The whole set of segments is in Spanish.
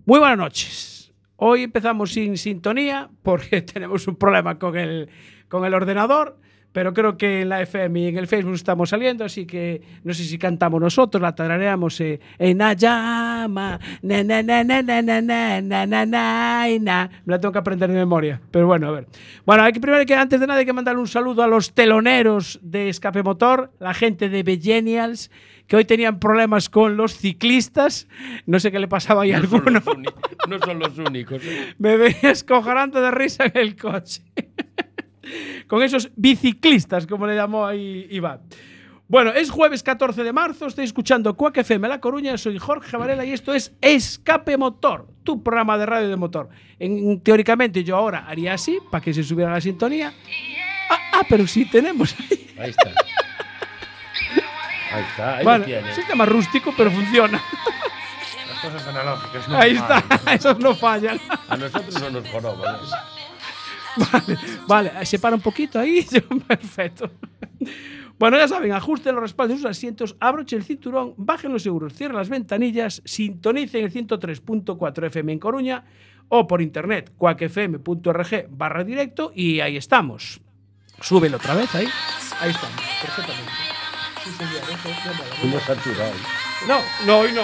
Muy buenas noches. Hoy empezamos sin sintonía porque tenemos un problema con el ordenador, pero creo que en la FM y en el Facebook estamos saliendo, así que no sé si cantamos nosotros, la tarareamos en la llama, na na na na na na na na na na. Me la tengo que aprender de memoria, pero bueno, a ver. Bueno, antes de nada hay que mandar un saludo a los teloneros de Escape Motor, la gente de Begenials, que hoy tenían problemas con los ciclistas. No sé qué le pasaba ahí a alguno. No son los únicos. Me veía escojonante de risa en el coche. Con esos biciclistas, como le llamó ahí Iván. Bueno, es jueves 14 de marzo, estoy escuchando Quack FM La Coruña, soy Jorge Varela y esto es Escape Motor, tu programa de radio de motor. Teóricamente yo ahora haría así, para que se subiera la sintonía. Pero sí tenemos ahí. Ahí está. Ahí está, ahí vale, lo tiene. sistema rústico, pero funciona. Las cosas analógicas no Ahí fallan. está, esos no fallan. A nosotros no nos joroban. Vale, se para un poquito ahí, perfecto. Bueno, ya saben, ajusten los respaldos de sus asientos, abrochen el cinturón, bajen los seguros, cierren las ventanillas, sintonicen el 103.4 FM en Coruña o por internet, quackfm.org/directo y ahí estamos. Súbelo otra vez ahí. Ahí estamos, perfectamente. Sí, señor, eso, Uno saturado. No, hoy no.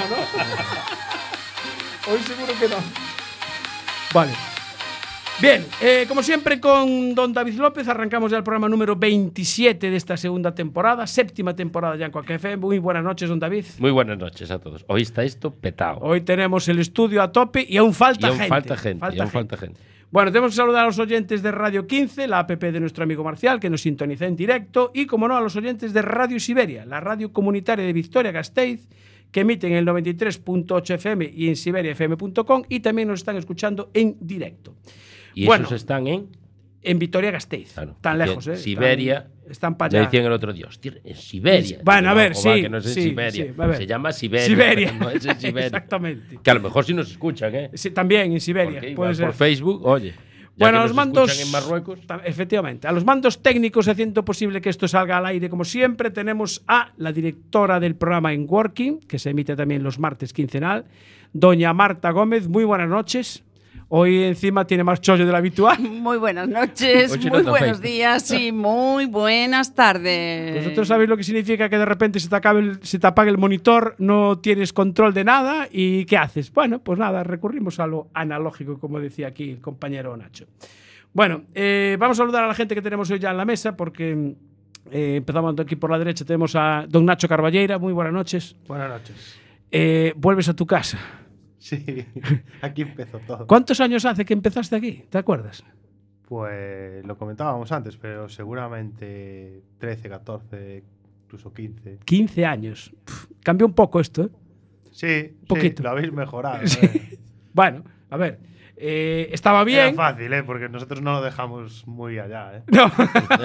Hoy seguro que no. Vale. Bien, como siempre con don David López arrancamos ya el programa número 27 de esta segunda temporada, séptima temporada ya en Quack FM. Muy buenas noches, don David. Muy buenas noches a todos. Hoy está esto petado. Hoy tenemos el estudio a tope y aún falta gente. Falta gente. Bueno, tenemos que saludar a los oyentes de Radio 15, la app de nuestro amigo Marcial, que nos sintoniza en directo, y, como no, a los oyentes de Radio Siberia, la radio comunitaria de Vitoria-Gasteiz, que emiten en el 93.8 FM y en siberiafm.com, y también nos están escuchando en directo. Y bueno, esos están en Vitoria-Gasteiz. Claro, tan lejos, Siberia. Están para Me allá. decían el otro día, hostia, en Siberia. Bueno, a ver, que sí. no es en sí, Siberia. sí, a ver. Se llama Siberia. Siberia. No es en Siberia. Exactamente. Que a lo mejor sí nos escuchan, ¿eh? Sí, también en Siberia. Porque Puede igual ser. por Facebook, oye. Bueno, a a los mandos. en Marruecos. Efectivamente. A los mandos técnicos, haciendo posible que esto salga al aire como siempre, tenemos a la directora del programa En Working, que se emite también los martes quincenal, doña Marta Gómez. Muy buenas noches. Hoy encima tiene más chollo de lo habitual. Muy buenas noches, muy buenos días y muy buenas tardes. Vosotros sabéis lo que significa que de repente se te apague el monitor, no tienes control de nada y ¿qué haces? Bueno, pues nada, recurrimos a lo analógico, como decía aquí el compañero Nacho. Bueno, vamos a saludar a la gente que tenemos hoy ya en la mesa porque empezamos aquí por la derecha, tenemos a don Nacho Carballeira. Muy buenas noches. Buenas noches. Vuelves a tu casa. Sí, aquí empezó todo. ¿Cuántos años hace que empezaste aquí? ¿Te acuerdas? Pues lo comentábamos antes, pero seguramente 13, 14, incluso 15. 15 años. Cambió un poco esto, ¿eh? Sí, poquito. Sí, lo habéis mejorado. Sí. Bueno, a ver. Estaba bien. Era fácil, porque nosotros no lo dejamos muy allá, ¿eh? No.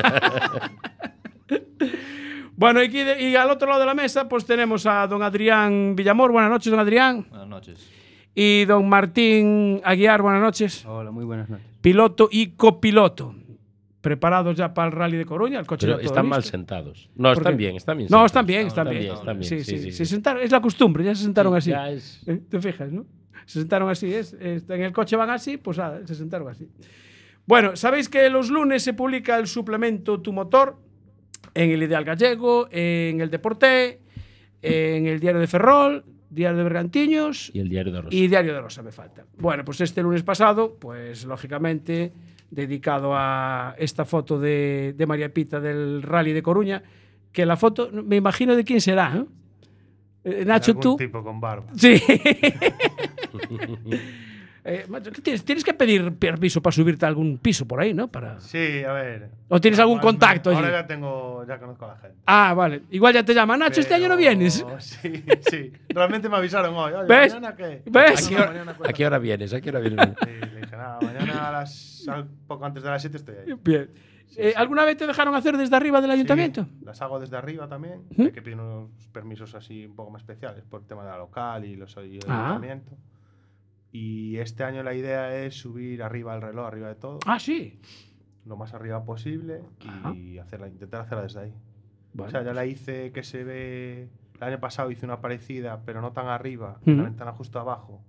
Bueno, y al otro lado de la mesa pues tenemos a don Adrián Villamor. Buenas noches, don Adrián. Buenas noches. Y don Martín Aguiar. Buenas noches. Hola, muy buenas noches. Piloto y copiloto. ¿Preparados ya para el Rally de Coruña? El coche Pero ya todo están listo. mal sentados. No, están bien. No, sentados. están bien. Están bien. Sí. Se sentaron, es la costumbre, ya se sentaron así. Ya es... ¿Te fijas, no? Se sentaron así, en el coche van así, pues nada, se sentaron así. Bueno, sabéis que los lunes se publica el suplemento Tu Motor en el Ideal Gallego, en el Deporté, en el Diario de Ferrol, Diario de Bergantiños y el Diario de Rosa. Y Diario de Rosa me falta. Bueno, pues este lunes pasado, pues lógicamente dedicado a esta foto de María Pita del Rally de Coruña, que la foto, me imagino de quién será, ¿no? Nacho, algún tú. tipo con barba. Sí. Tienes que pedir permiso para subirte a algún piso por ahí, ¿no? Sí, a ver. ¿O tienes algún contacto allí? Ahora ya conozco a la gente. Ah, vale. Igual ya te llaman. Nacho, este año no vienes. Sí. Realmente me avisaron hoy. Oye, ¿Ves? ¿mañana qué? ¿Ves? ¿A qué hora vienes? Sí, le dije, nada, mañana poco antes de las 7 estoy ahí. Bien. Sí. ¿Alguna vez te dejaron hacer desde arriba del ayuntamiento? Sí, las hago desde arriba también. ¿Mm? Hay que pedir unos permisos así un poco más especiales por el tema de la local y el ayuntamiento. Y este año la idea es subir arriba al reloj, arriba de todo. Ah, sí. Lo más arriba posible y intentar hacerla desde ahí. Vale. O sea, ya la hice que se ve... El año pasado hice una parecida, pero no tan arriba, la ventana justo abajo.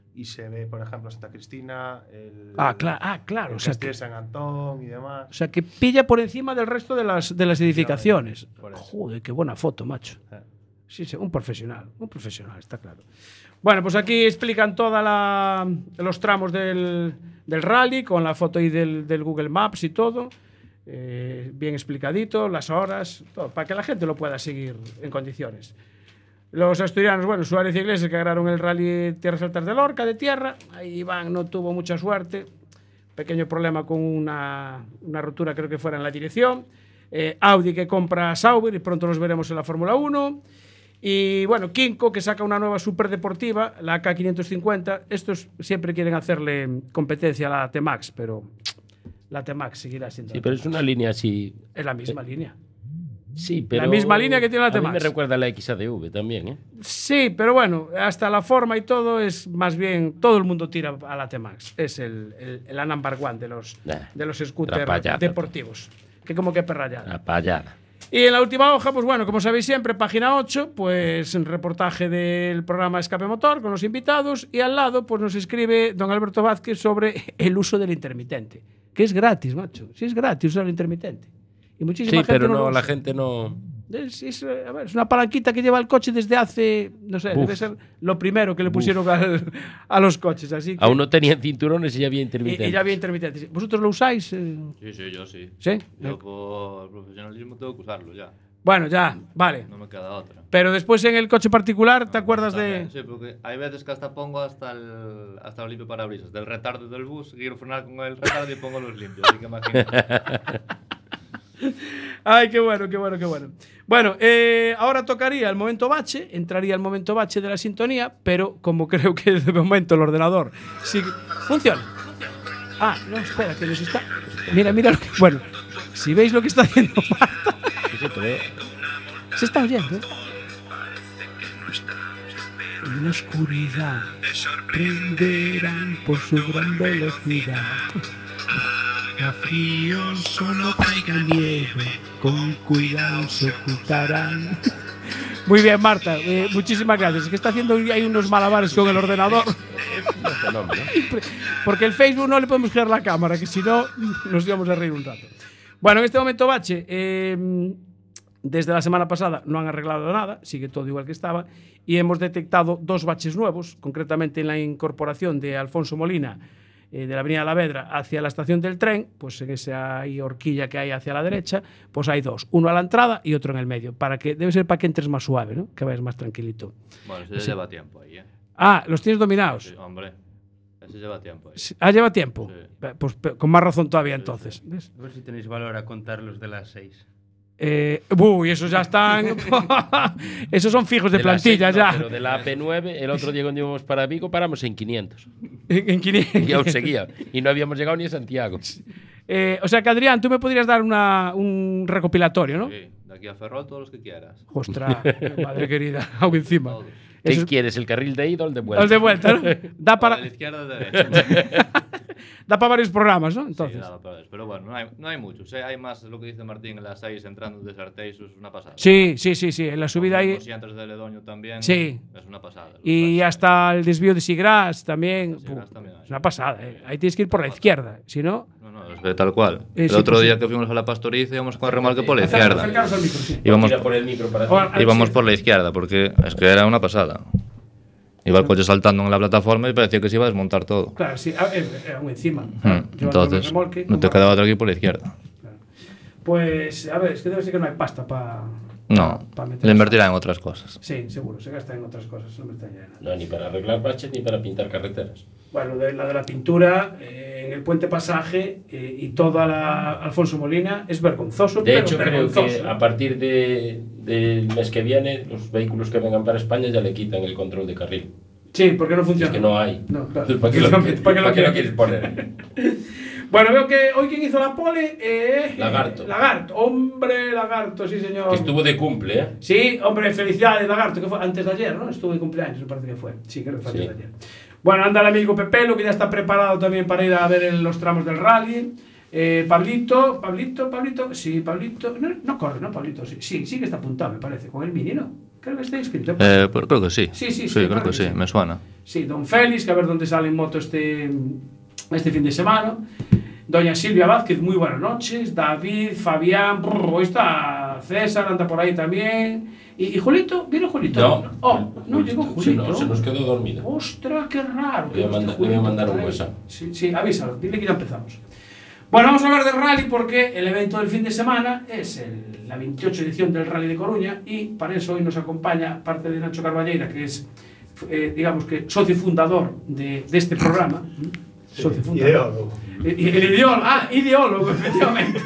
y se ve, por ejemplo, Santa Cristina, claro. el Castillo de San Antón y demás. O sea, que pilla por encima del resto de las edificaciones. Por eso. Joder, qué buena foto, macho. Sí, un profesional, está claro. Bueno, pues aquí explican todos los tramos del rally, con la foto ahí del Google Maps y todo. Bien explicadito, las horas, todo, para que la gente lo pueda seguir en condiciones. Los asturianos, bueno, Suárez y Iglesias que ganaron el rally Tierras Altas de Lorca, de tierra. Ahí Iván no tuvo mucha suerte. Pequeño problema con una rotura, creo que fuera en la dirección. Audi que compra Sauber y pronto los veremos en la Fórmula 1. Y bueno, Kinko que saca una nueva superdeportiva, la AK550. Estos siempre quieren hacerle competencia a la T-Max, pero la T-Max seguirá siendo. Sí, pero es una línea así. Es la misma línea. Sí, pero la misma línea que tiene la T-Max. A mí me recuerda a la XADV también, ¿eh? Sí, pero bueno, hasta la forma y todo es más bien. Todo el mundo tira a la T-Max. Es la number one de los scooters deportivos. Que como que perrallada. La payada. Y en la última hoja, pues bueno, como sabéis siempre, página 8, pues un reportaje del programa Escape Motor con los invitados. Y al lado, pues nos escribe don Alberto Vázquez sobre el uso del intermitente. Que es gratis, macho. Sí, es gratis usar el intermitente. Y muchísima gente pero no la gente no. Es una palanquita que lleva el coche desde hace, no sé, debe ser lo primero que le pusieron a los coches. Así que, aún no tenían cinturones y ya había intermitentes. Y ya había intermitentes. ¿Vosotros lo usáis? Sí, yo sí. ¿Sí? Yo por profesionalismo tengo que usarlo ya. Bueno, ya, vale. No me queda otra. Pero después en el coche particular, ¿te acuerdas de...? Sí, porque hay veces que hasta pongo hasta el limpio parabrisas. Del retardo del bus, quiero frenar con el retardo y pongo los limpios. Así que imagínate. Ay, qué bueno. Bueno, ahora tocaría el momento bache, entraría el momento bache de la sintonía, pero como creo que de momento el ordenador sí funciona. Ah, no, espera, que nos está... Mira lo que... Bueno, si veis lo que está haciendo Marta... Se está oyendo, ¿eh? En la oscuridad sorprenderán por su gran velocidad. A frío solo caiga nieve, con cuidado se ocultarán. Muy bien, Marta, muchísimas gracias. Es que está haciendo ahí unos malabares con el ordenador. Porque el Facebook no le podemos girar la cámara, que si no nos íbamos a reír un rato. Bueno, en este momento bache, desde la semana pasada no han arreglado nada, sigue todo igual que estaba, y hemos detectado 2 baches nuevos, concretamente en la incorporación de Alfonso Molina, de la avenida Alavedra hacia la estación del tren, pues en esa horquilla que hay hacia la derecha, pues hay 2, uno a la entrada y otro en el medio, debe ser para que entres más suave, ¿no? Que vayas más tranquilito. Bueno, eso lleva tiempo ahí, ¿eh? Ah, ¿los tienes dominados? Sí, hombre, eso lleva tiempo ahí. Ah, lleva tiempo. Sí. Pues con más razón todavía entonces. ¿Ves? A ver si tenéis valor a contar los de las 6. Esos ya están. Esos son fijos de plantilla ya. Pero de la AP9, el otro día cuando íbamos para Vigo, paramos en 500. En 500. Y aún seguía. Y no habíamos llegado ni a Santiago. O sea que, Adrián, tú me podrías dar un recopilatorio, ¿no? Sí, de aquí a Ferrol todos los que quieras. Ostras, madre querida, aún encima. Todo. ¿Qué quieres? ¿El carril de ida o el de vuelta? El de vuelta, ¿no? Da para. De la izquierda o de la derecha. Da para varios programas, ¿no? Entonces. Sí, nada, pero bueno, no hay muchos. Hay más lo que dice Martín en las 6 entrando de Sarteiso, es una pasada. Sí. En la subida ahí. Y antes de Ledoño también. Sí. Es una pasada. Y hasta el desvío de Sigras también. También es una pasada, ¿eh? Ahí tienes que ir por la izquierda. Si no. No, es tal cual. El sí, otro pues día sí. que fuimos a la pastoriza íbamos con el remolque por la izquierda. Acercaros al micro, sí. Íbamos por el micro para íbamos por la izquierda porque es que era una pasada. Iba el coche saltando en la plataforma y parecía que se iba a desmontar todo. Claro, sí, era muy encima. Entonces, no te quedaba otro aquí por la izquierda. Claro. Pues, a ver, es que debe ser que no hay pasta para. No, le invertirá en otras cosas. Sí, seguro, se gasta en otras cosas, no me está llena. No, ni para arreglar baches ni para pintar carreteras. Bueno, la de la pintura en el puente Pasaje y toda la Alfonso Molina es vergonzoso. De hecho, creo que a partir del mes que viene, los vehículos que vengan para España ya le quitan el control de carril. Sí, porque no funciona. Es que no hay. No, claro. Entonces, ¿para qué lo quieres poner? Bueno, veo que hoy quien hizo la pole Lagarto. Lagarto, hombre, Lagarto, sí señor. Que estuvo de cumple, ¿eh? Sí, hombre, felicidades, Lagarto, que fue antes de ayer, ¿no? Estuvo de cumpleaños, me parece que fue. Sí, creo que fue antes de ayer. Bueno, anda el amigo Pepelo, que ya está preparado también para ir a ver los tramos del rally. Pablito, sí, Pablito, no corre, ¿no, Pablito? Sí que está apuntado, me parece, con el Mini, ¿no? Creo que está inscrito. Pues creo que sí. Sí, creo que sí, me suena. Sí, don Félix, que a ver dónde sale en moto este fin de semana. Doña Silvia Vázquez, muy buenas noches. David, Fabián, hoy está César, anda por ahí también. ¿Y Julito? ¿Vino Julito? No llegó Julito. No, se nos quedó dormido. ¡Ostras, qué raro! Le voy a mandar un WhatsApp. Sí, avísalo, dile que ya empezamos. Bueno, vamos a hablar del rally porque el evento del fin de semana es la 28 edición del Rally de Coruña y para eso hoy nos acompaña parte de Nacho Carballeira, que es, digamos que, socio fundador de este programa. Sí, socio fundador. Ideólogo. Ideólogo, efectivamente.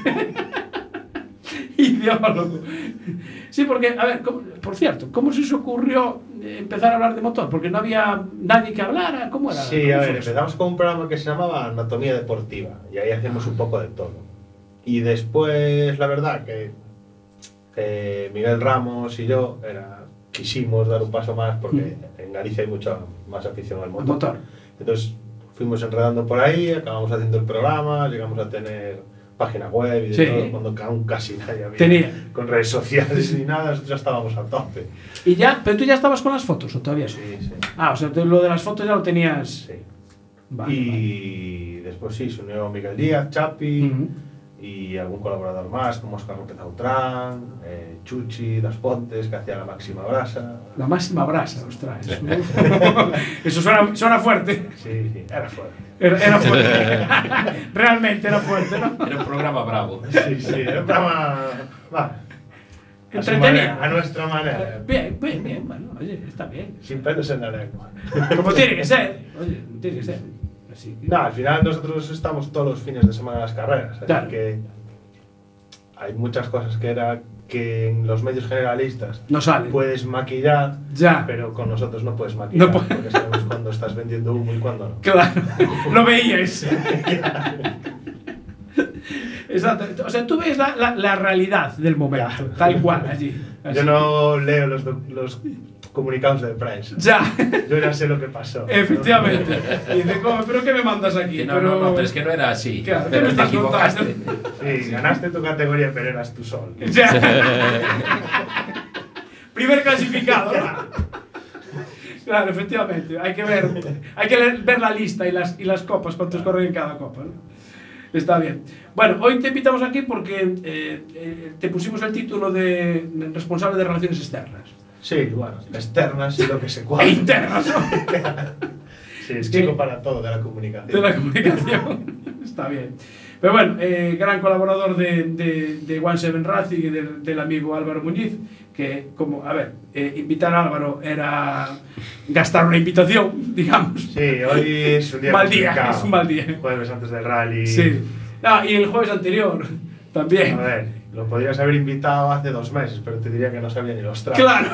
Ideólogo. Sí, porque, a ver, por cierto, ¿cómo se os ocurrió empezar a hablar de motor? Porque no había nadie que hablara, ¿cómo era? Sí, a ver, empezamos con un programa que se llamaba Anatomía Deportiva y ahí hacíamos un poco de todo. Y después, la verdad, que Miguel Ramos y yo quisimos dar un paso más porque en Galicia hay mucha más afición al motor. Entonces fuimos enredando por ahí, acabamos haciendo el programa, llegamos a tener página web y de todo, cuando aún casi nadie había con redes sociales ni nada, nosotros ya estábamos a tope. ¿Y ya? ¿Pero tú ya estabas con las fotos o todavía? Sí. O sea, lo de las fotos ya lo tenías... Sí. Vale. Después se unió Miguel Díaz, Chapi, y algún colaborador más, como Óscar López Autrán, Chuchi, Das Pontes, que hacía la máxima brasa. La máxima brasa, ostras. Eso suena fuerte. Sí, era fuerte. Era fuerte. Realmente era fuerte, ¿no? Era un programa bravo. Sí, era un programa... Entretenido. A nuestra manera. Bien, bueno, oye, está bien. Sin pelos en la lengua. Como tiene que ser. Oye, tiene que ser. Así que... No, al final nosotros estamos todos los fines de semana en las carreras, así que hay muchas cosas que en los medios generalistas no salen. Puedes maquillar, pero con nosotros no puedes maquillar, porque sabemos cuándo estás vendiendo humo y cuándo no. Claro, lo veíais. Exacto, o sea, tú ves la realidad del momento, tal cual, allí. Así. Yo no leo los comunicados de prensa. Yo ya sé lo que pasó. Efectivamente. Y dice, ¿pero qué me mandas aquí? No, pero es que no era así. Claro, pero te equivocaste. Sí, ganaste tu categoría, pero eras tú solo. Primer clasificado, ¿no? Claro, efectivamente. Hay que ver la lista y las copas, cuántos corren en cada copa, ¿no? Está bien. Bueno, hoy te invitamos aquí porque te pusimos el título de responsable de relaciones externas. Sí, bueno, externas y lo que se cuadra. E internas, ¿no? Sí, es chico para todo de la comunicación. De la comunicación. Está bien. Pero bueno, gran colaborador de One Seven Racing y del amigo Álvaro Muñiz, que como, invitar a Álvaro era gastar una invitación, digamos. Sí, hoy es un día mal día, es un mal día. Jueves antes del rally. Sí. Y el jueves anterior también. A ver, lo podrías haber invitado hace 2 meses, pero te diría que no sabía ni los tramos. Claro.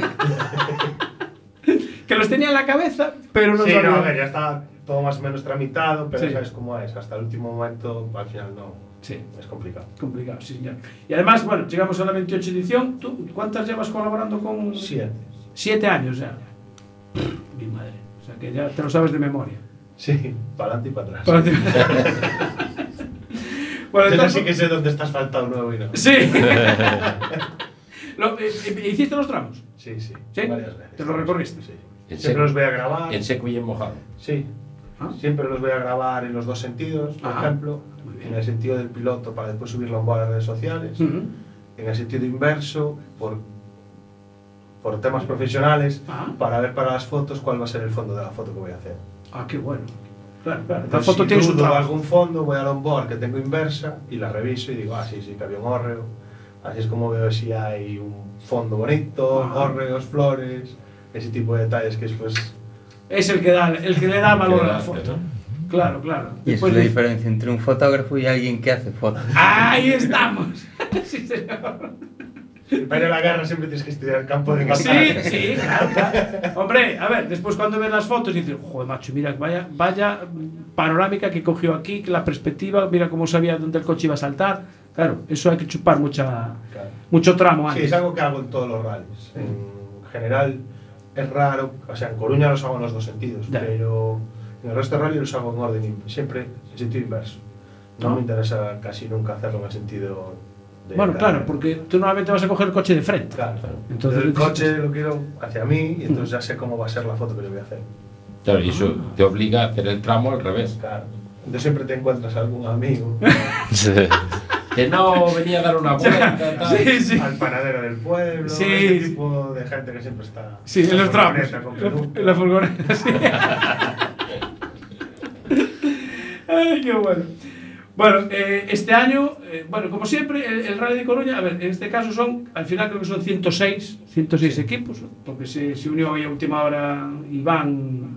Que los tenía en la cabeza, pero no sabía. Sí, no, a ver, ya está todo más o menos tramitado, pero sabes cómo es. Hasta el último momento, al final no. Sí. Es complicado. Complicado, sí, señor. Y además, bueno, llegamos a la 28 edición. ¿Tú cuántas llevas colaborando con...? 7. 7 años ya. Mi madre. O sea, que ya te lo sabes de memoria. Sí, para adelante y para atrás. Bueno, entonces sí que sé dónde estás faltado nuevo y no. Sí. ¿Hiciste los tramos? Sí. Varias veces. ¿Te lo recorriste? Sí. Siempre los voy a grabar. En seco y en mojado. Sí. Siempre los voy a grabar en los 2 sentidos, por ejemplo. En el sentido del piloto para después subirlo a las redes sociales. En el sentido inverso, por temas profesionales, para ver para las fotos cuál va a ser el fondo de la foto que voy a hacer. Qué bueno. Claro. La foto tiene algún fondo, voy al onboard que tengo inversa y la reviso y digo, sí, que había un hórreo. Así es como veo si hay un fondo bonito, hórreos, flores, ese tipo de detalles que después... Es el que le da valor a la foto. Claro. Y esa es la diferencia entre un fotógrafo y alguien que hace fotos. ¡Ahí estamos! Sí, señor. Para la guerra siempre tienes que estudiar el campo de batalla. Sí, claro. Hombre, a ver, después cuando ves las fotos dices, joder, macho, mira, vaya panorámica que cogió aquí, que la perspectiva, mira cómo sabía dónde el coche iba a saltar. Claro, eso hay que chupar mucho tramo antes. Sí, es algo que hago en todos los rallies. En general es raro, o sea, en Coruña los hago en los 2 sentidos, pero en el resto de rally los hago en orden, siempre en sentido inverso. No me interesa casi nunca hacerlo en el sentido Bueno, claro, porque tú normalmente vas a coger el coche de frente. Claro. Entonces el coche lo quiero hacia mí y entonces ya sé cómo va a ser la foto que le voy a hacer. Claro, y eso te obliga a hacer el tramo al revés. Claro. Entonces siempre te encuentras algún amigo. Que no venía a dar una vuelta, tal. Sí. Al panadero del pueblo, Sí. ese tipo de gente que siempre está Sí, en los tramos. con peluca. En la furgoneta, sí. Ay, qué bueno. Bueno, este año, bueno, como siempre, el Rally de Coruña, a ver, en este caso son, al final creo que son 106 equipos, ¿no? Porque se unió hoy a última hora Iván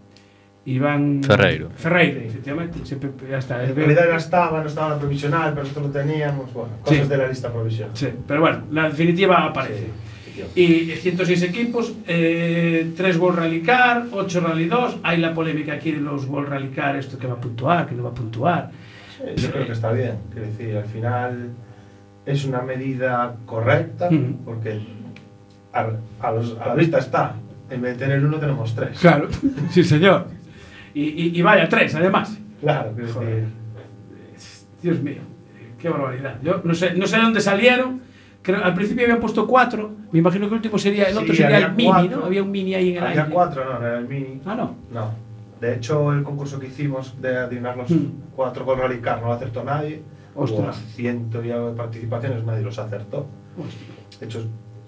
Ferreiro, efectivamente, siempre ya está. En realidad no estaba la provisional, pero nosotros lo teníamos, bueno, cosas de la lista provisional. Sí, pero bueno, la definitiva aparece. Y 106 equipos, 3 World Rally Car, 8 Rally 2. Hay la polémica aquí de los World Rally Car, esto que va a puntuar, que no va a puntuar. Sí, yo creo que está bien. Quiero decir, al final es una medida correcta, porque a la vista está. En vez de tener uno, tenemos 3. Claro, sí, señor. Y vaya 3, además. Claro, quiero decir. Dios mío, qué barbaridad. Yo no sé de dónde salieron. Creo, al principio habían puesto 4. Me imagino que el último sería el otro, sería el Mini, 4, ¿no? Había un Mini ahí en el aire. Había 4, no era el Mini. Ah, no. No. De hecho, el concurso que hicimos de adivinar los 4 con Rally Car no lo acertó nadie. Ostras. Hubo 100 y algo de participaciones, nadie los acertó. Hostia. De hecho,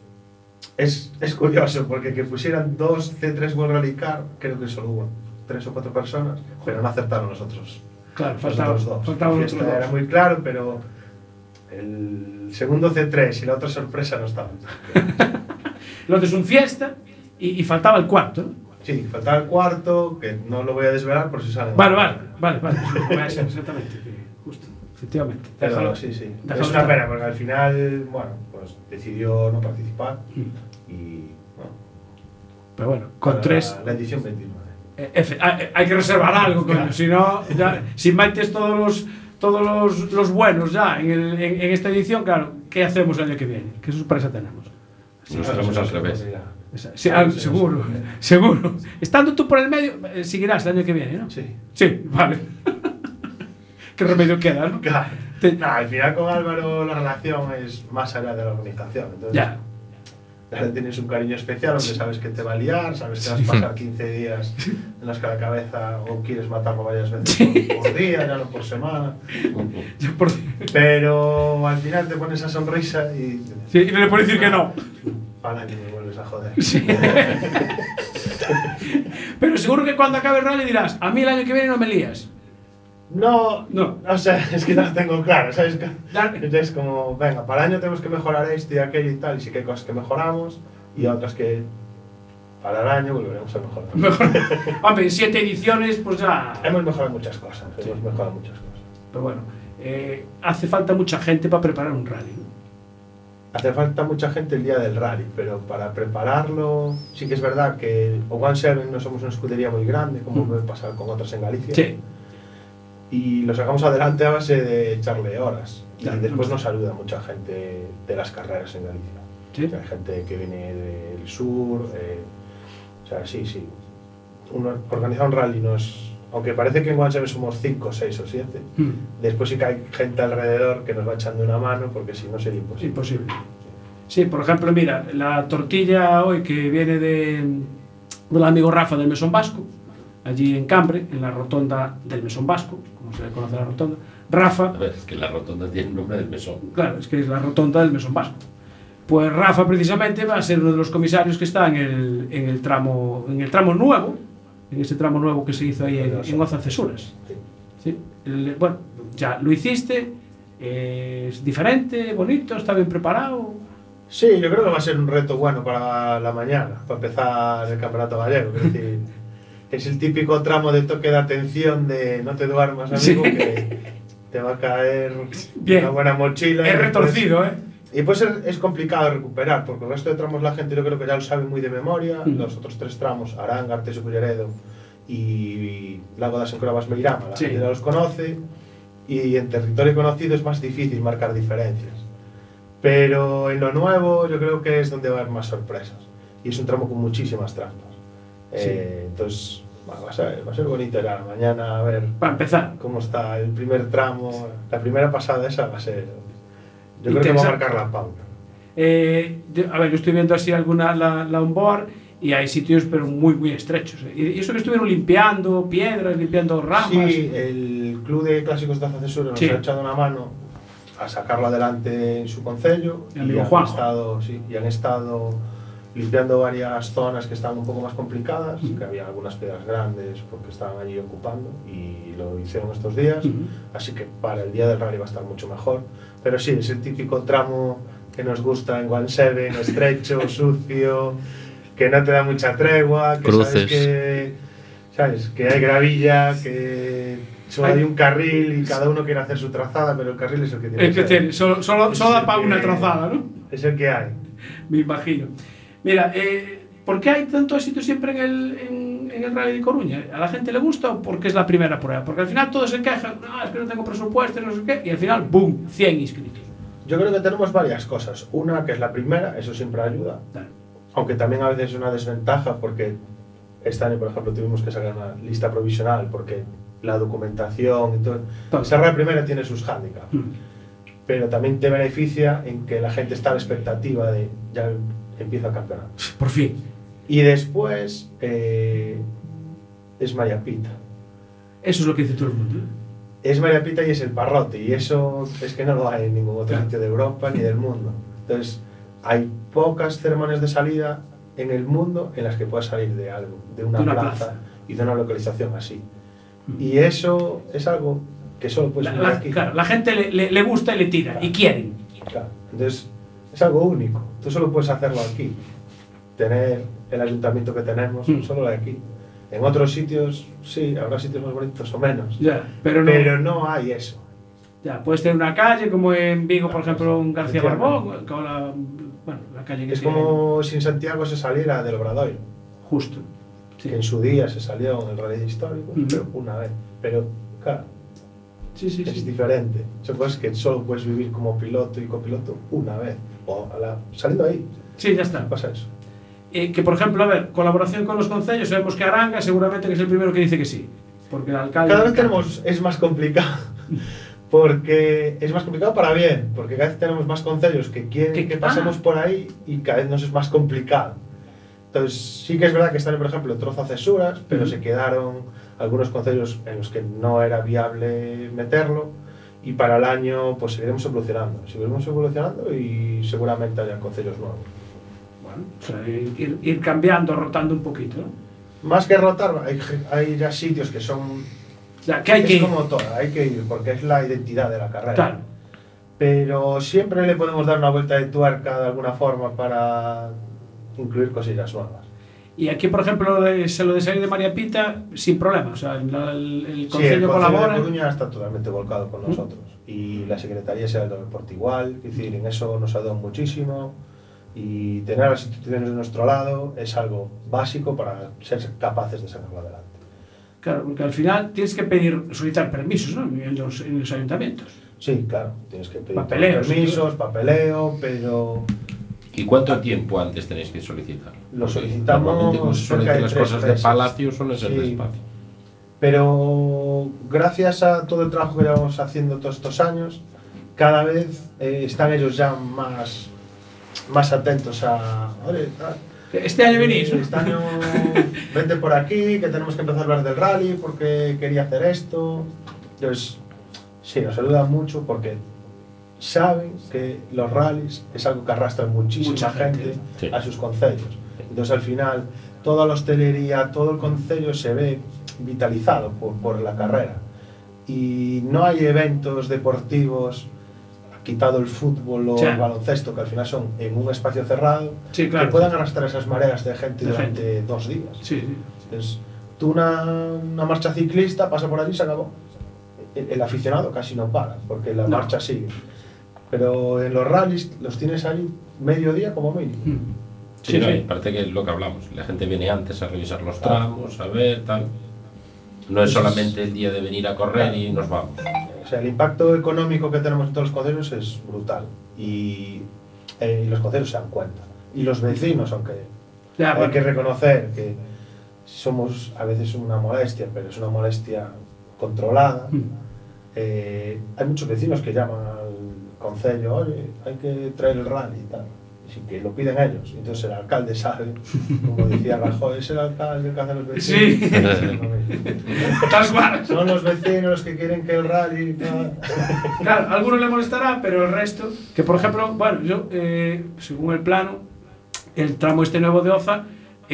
es curioso porque que pusieran 2 C3 World Rally Car, creo que solo hubo 3 o 4 personas, pero no acertaron los otros. Claro, Los otros 2. faltaban La los fiesta otros era 2. muy claro, pero el segundo C3 y la otra sorpresa no estaban. Lo de un fiesta y faltaba el cuarto, ¿no? Sí, faltaba el cuarto, que no lo voy a desvelar por si salen. Vale. Exactamente. Justo, efectivamente. Pero sí. Es una pena porque al final, bueno, pues decidió no participar y bueno. Pero bueno, con 3. La edición 29. Hay que reservar algo, coño. Claro. Si no, si metes todos los buenos ya en esta edición, claro, ¿qué hacemos el año que viene? ¿Qué sorpresa tenemos? Nos traemos al revés. Sí, seguro. Estando tú por el medio, seguirás el año que viene, ¿no? Sí, vale. ¿Qué remedio queda, no? Claro. Al final con Álvaro la relación es más allá de la organización. Entonces, ya le tienes un cariño especial, donde sabes que te va a liar, sabes que vas a pasar 15 días en los que la cabeza o quieres matarlo varias veces por día, ya no por semana. Pero al final te pones esa sonrisa y no le puedes decir que no. Para que me vuelves a joder. Sí. Pero seguro que cuando acabe el rally dirás, a mí el año que viene no me lías. No, o sea, es que no lo tengo claro, ¿sabes? Entonces como, venga, para el año tenemos que mejorar esto y aquello y tal, y sí que hay cosas que mejoramos y otras que para el año volveremos a mejorar. Hombre, en 7 ediciones, pues ya... Hemos mejorado muchas cosas, Pero bueno, hace falta mucha gente para preparar un rally, ¿no? Hace falta mucha gente el día del rally, pero para prepararlo, sí que es verdad que One Seven no somos una escudería muy grande, como puede pasar con otras en Galicia. Sí. Y lo sacamos adelante a base de echarle horas. Claro, y después nos ayuda mucha gente de las carreras en Galicia. ¿Sí? O sea, hay gente que viene del sur. O sea, sí. Organizar un rally no es... Aunque parece que en One Seven somos 5, 6 o 7. Después sí que hay gente alrededor que nos va echando una mano, porque si no sería imposible. Sí, por ejemplo, mira, la tortilla hoy que viene del amigo Rafa del Mesón Vasco, allí en Cambre, en la rotonda del Mesón Vasco, como se le conoce la rotonda. Rafa... A ver, es que la rotonda tiene el nombre del mesón. Claro, es que es la rotonda del Mesón Vasco. Pues Rafa precisamente va a ser uno de los comisarios que está en el tramo nuevo, en ese tramo nuevo que se hizo ahí en Oza-Cesuras. Sí. Bueno, ya lo hiciste, es diferente, bonito, está bien preparado. Sí, yo creo que va a ser un reto bueno para la mañana, para empezar el campeonato gallego. Es decir, es el típico tramo de toque de atención de no te duermas, amigo, que te va a caer una buena mochila. Es retorcido, Y pues es complicado recuperar, porque el resto de tramos la gente yo creo que ya lo sabe muy de memoria. Los otros 3 tramos, Aranga, Artesio Culleredo y Lago das Encroabas Meirama, la gente ya los conoce, y en territorio conocido es más difícil marcar diferencias. Pero en lo nuevo yo creo que es donde va a haber más sorpresas, y es un tramo con muchísimas trampas. Entonces va a ser bonito ya mañana a ver para empezar cómo está el primer tramo, la primera pasada esa va a ser Yo creo que va a marcar la pauta. A ver, yo estoy viendo así alguna la onboard y hay sitios pero muy muy estrechos. Y eso que estuvieron limpiando piedras, limpiando ramas. Sí, el Club de Clásicos de Acesura nos ha echado una mano a sacarlo adelante en su concello y han estado limpiando varias zonas que estaban un poco más complicadas, que había algunas piedras grandes porque estaban allí ocupando y lo hicieron estos días, así que para el día del rally va a estar mucho mejor. Pero sí, es el típico tramo que nos gusta en One Seven, estrecho, sucio, que no te da mucha tregua, que cruces. sabes que hay gravilla, que solo hay un carril y cada uno quiere hacer su trazada, pero el carril es el que tiene que ser. Solo da para una trazada, ¿no? Es el que hay. Me imagino. Mira, ¿por qué hay tanto éxito siempre en el Rally de Coruña? ¿A la gente le gusta o porque es la primera prueba? Porque al final todos se quejan, es que no tengo presupuesto, no sé qué, y al final, ¡boom!, 100 inscritos. Yo creo que tenemos varias cosas. Una, que es la primera, eso siempre ayuda. Claro. Aunque también a veces es una desventaja porque este año, por ejemplo, tuvimos que sacar una lista provisional porque la documentación y todo. Esa rally primera tiene sus hándicaps. Pero también te beneficia en que la gente está a la expectativa de ya empieza el campeonato. Por fin. Y después es María Pita. Eso es lo que dice todo el mundo. Es María Pita y es el parrote, y eso es que no lo hay en ningún otro sitio de Europa ni del mundo. Entonces, hay pocas ceremonias de salida en el mundo en las que puedas salir de algo, de una plaza y de una localización así. Y eso es algo que solo puedes vivir aquí. Claro, la gente le gusta y le tira, y quieren. Claro. Entonces, es algo único. Tú solo puedes hacerlo aquí. Tener el ayuntamiento que tenemos, solo de aquí. En otros sitios, sí, habrá sitios más bonitos o menos. Ya, pero no hay eso. Ya, puedes tener una calle como en Vigo, por ejemplo, en García Barbón, con la calle que es como si en Santiago se saliera del Obradoiro. Justo. Sí. Que en su día se salió en el rally histórico, pero una vez. Pero, claro, es diferente. Son cosas que solo puedes vivir como piloto y copiloto una vez. O saliendo ahí. Sí, ya está. Pasa eso. Que, por ejemplo, a ver, colaboración con los concellos, sabemos que Aranga seguramente que es el primero que dice que sí. Porque el alcalde... Cada vez es más complicado. Porque es más complicado para bien. Porque cada vez tenemos más concellos que quieren que pasemos por ahí y cada vez nos es más complicado. Entonces, sí que es verdad que están, por ejemplo, Trozo Cesuras, pero se quedaron algunos concellos en los que no era viable meterlo. Y para el año, pues seguiremos evolucionando y seguramente haya concellos nuevos. Bueno, o sea, ir cambiando, rotando un poquito, ¿no? Más que rotar, hay ya sitios que son... O sea, que hay que ir. Como todo, hay que ir, porque es la identidad de la carrera. Claro. Pero siempre le podemos dar una vuelta de tuerca de alguna forma para incluir cosillas nuevas. Y aquí, por ejemplo, lo de salir de María Pita, sin problema. O sea, el concello colabora. El Coruña está totalmente volcado con nosotros. Y la Secretaría se ha dado por igual. Es decir, en eso nos ha dado muchísimo. Y tener las instituciones de nuestro lado es algo básico para ser capaces de sacarlo adelante. Claro, porque al final tienes que solicitar permisos, ¿no? en los ayuntamientos. Sí, claro, tienes que pedir permisos, papeleo, pero... ¿Y cuánto tiempo antes tenéis que solicitar? Lo solicitamos. Normalmente cuando se solicitan las cosas de Palacio suelen ser despacio. Pero gracias a todo el trabajo que llevamos haciendo todos estos años, cada vez están ellos ya más atentos a... Este año venís. Este año vente por aquí, que tenemos que empezar a hablar del rally porque quería hacer esto. Entonces, sí, nos ayuda mucho porque saben que los rallies es algo que arrastra mucha gente a sus concellos. Entonces, al final, toda la hostelería, todo el concello se ve vitalizado por la carrera. Y no hay eventos deportivos, quitado el fútbol o el baloncesto, que al final son en un espacio cerrado, que puedan arrastrar esas mareas de gente durante 2 días. Entonces, tú una marcha ciclista pasa por allí y se acabó. El aficionado casi no para, porque la marcha sigue. Pero en los rallies los tienes allí medio día como mínimo. Sí, parece que es lo que hablamos. La gente viene antes a revisar los tramos, a ver, tal. No es solamente el día de venir a correr y nos vamos. O sea, el impacto económico que tenemos en todos los concellos es brutal. Y los concellos se dan cuenta. Y los vecinos, aunque hay que reconocer que somos a veces una molestia, pero es una molestia controlada. Hay muchos vecinos que llaman concello, oye, hay que traer el rally y tal. Así que lo piden ellos. Entonces el alcalde sale, como decía Rajoy, es el alcalde que hace los vecinos. Sí. Tal cual. Son los vecinos los que quieren que el rally... Claro, a algunos le molestará, pero el resto, que por ejemplo, bueno, yo, según el plano, el tramo este nuevo de Oza,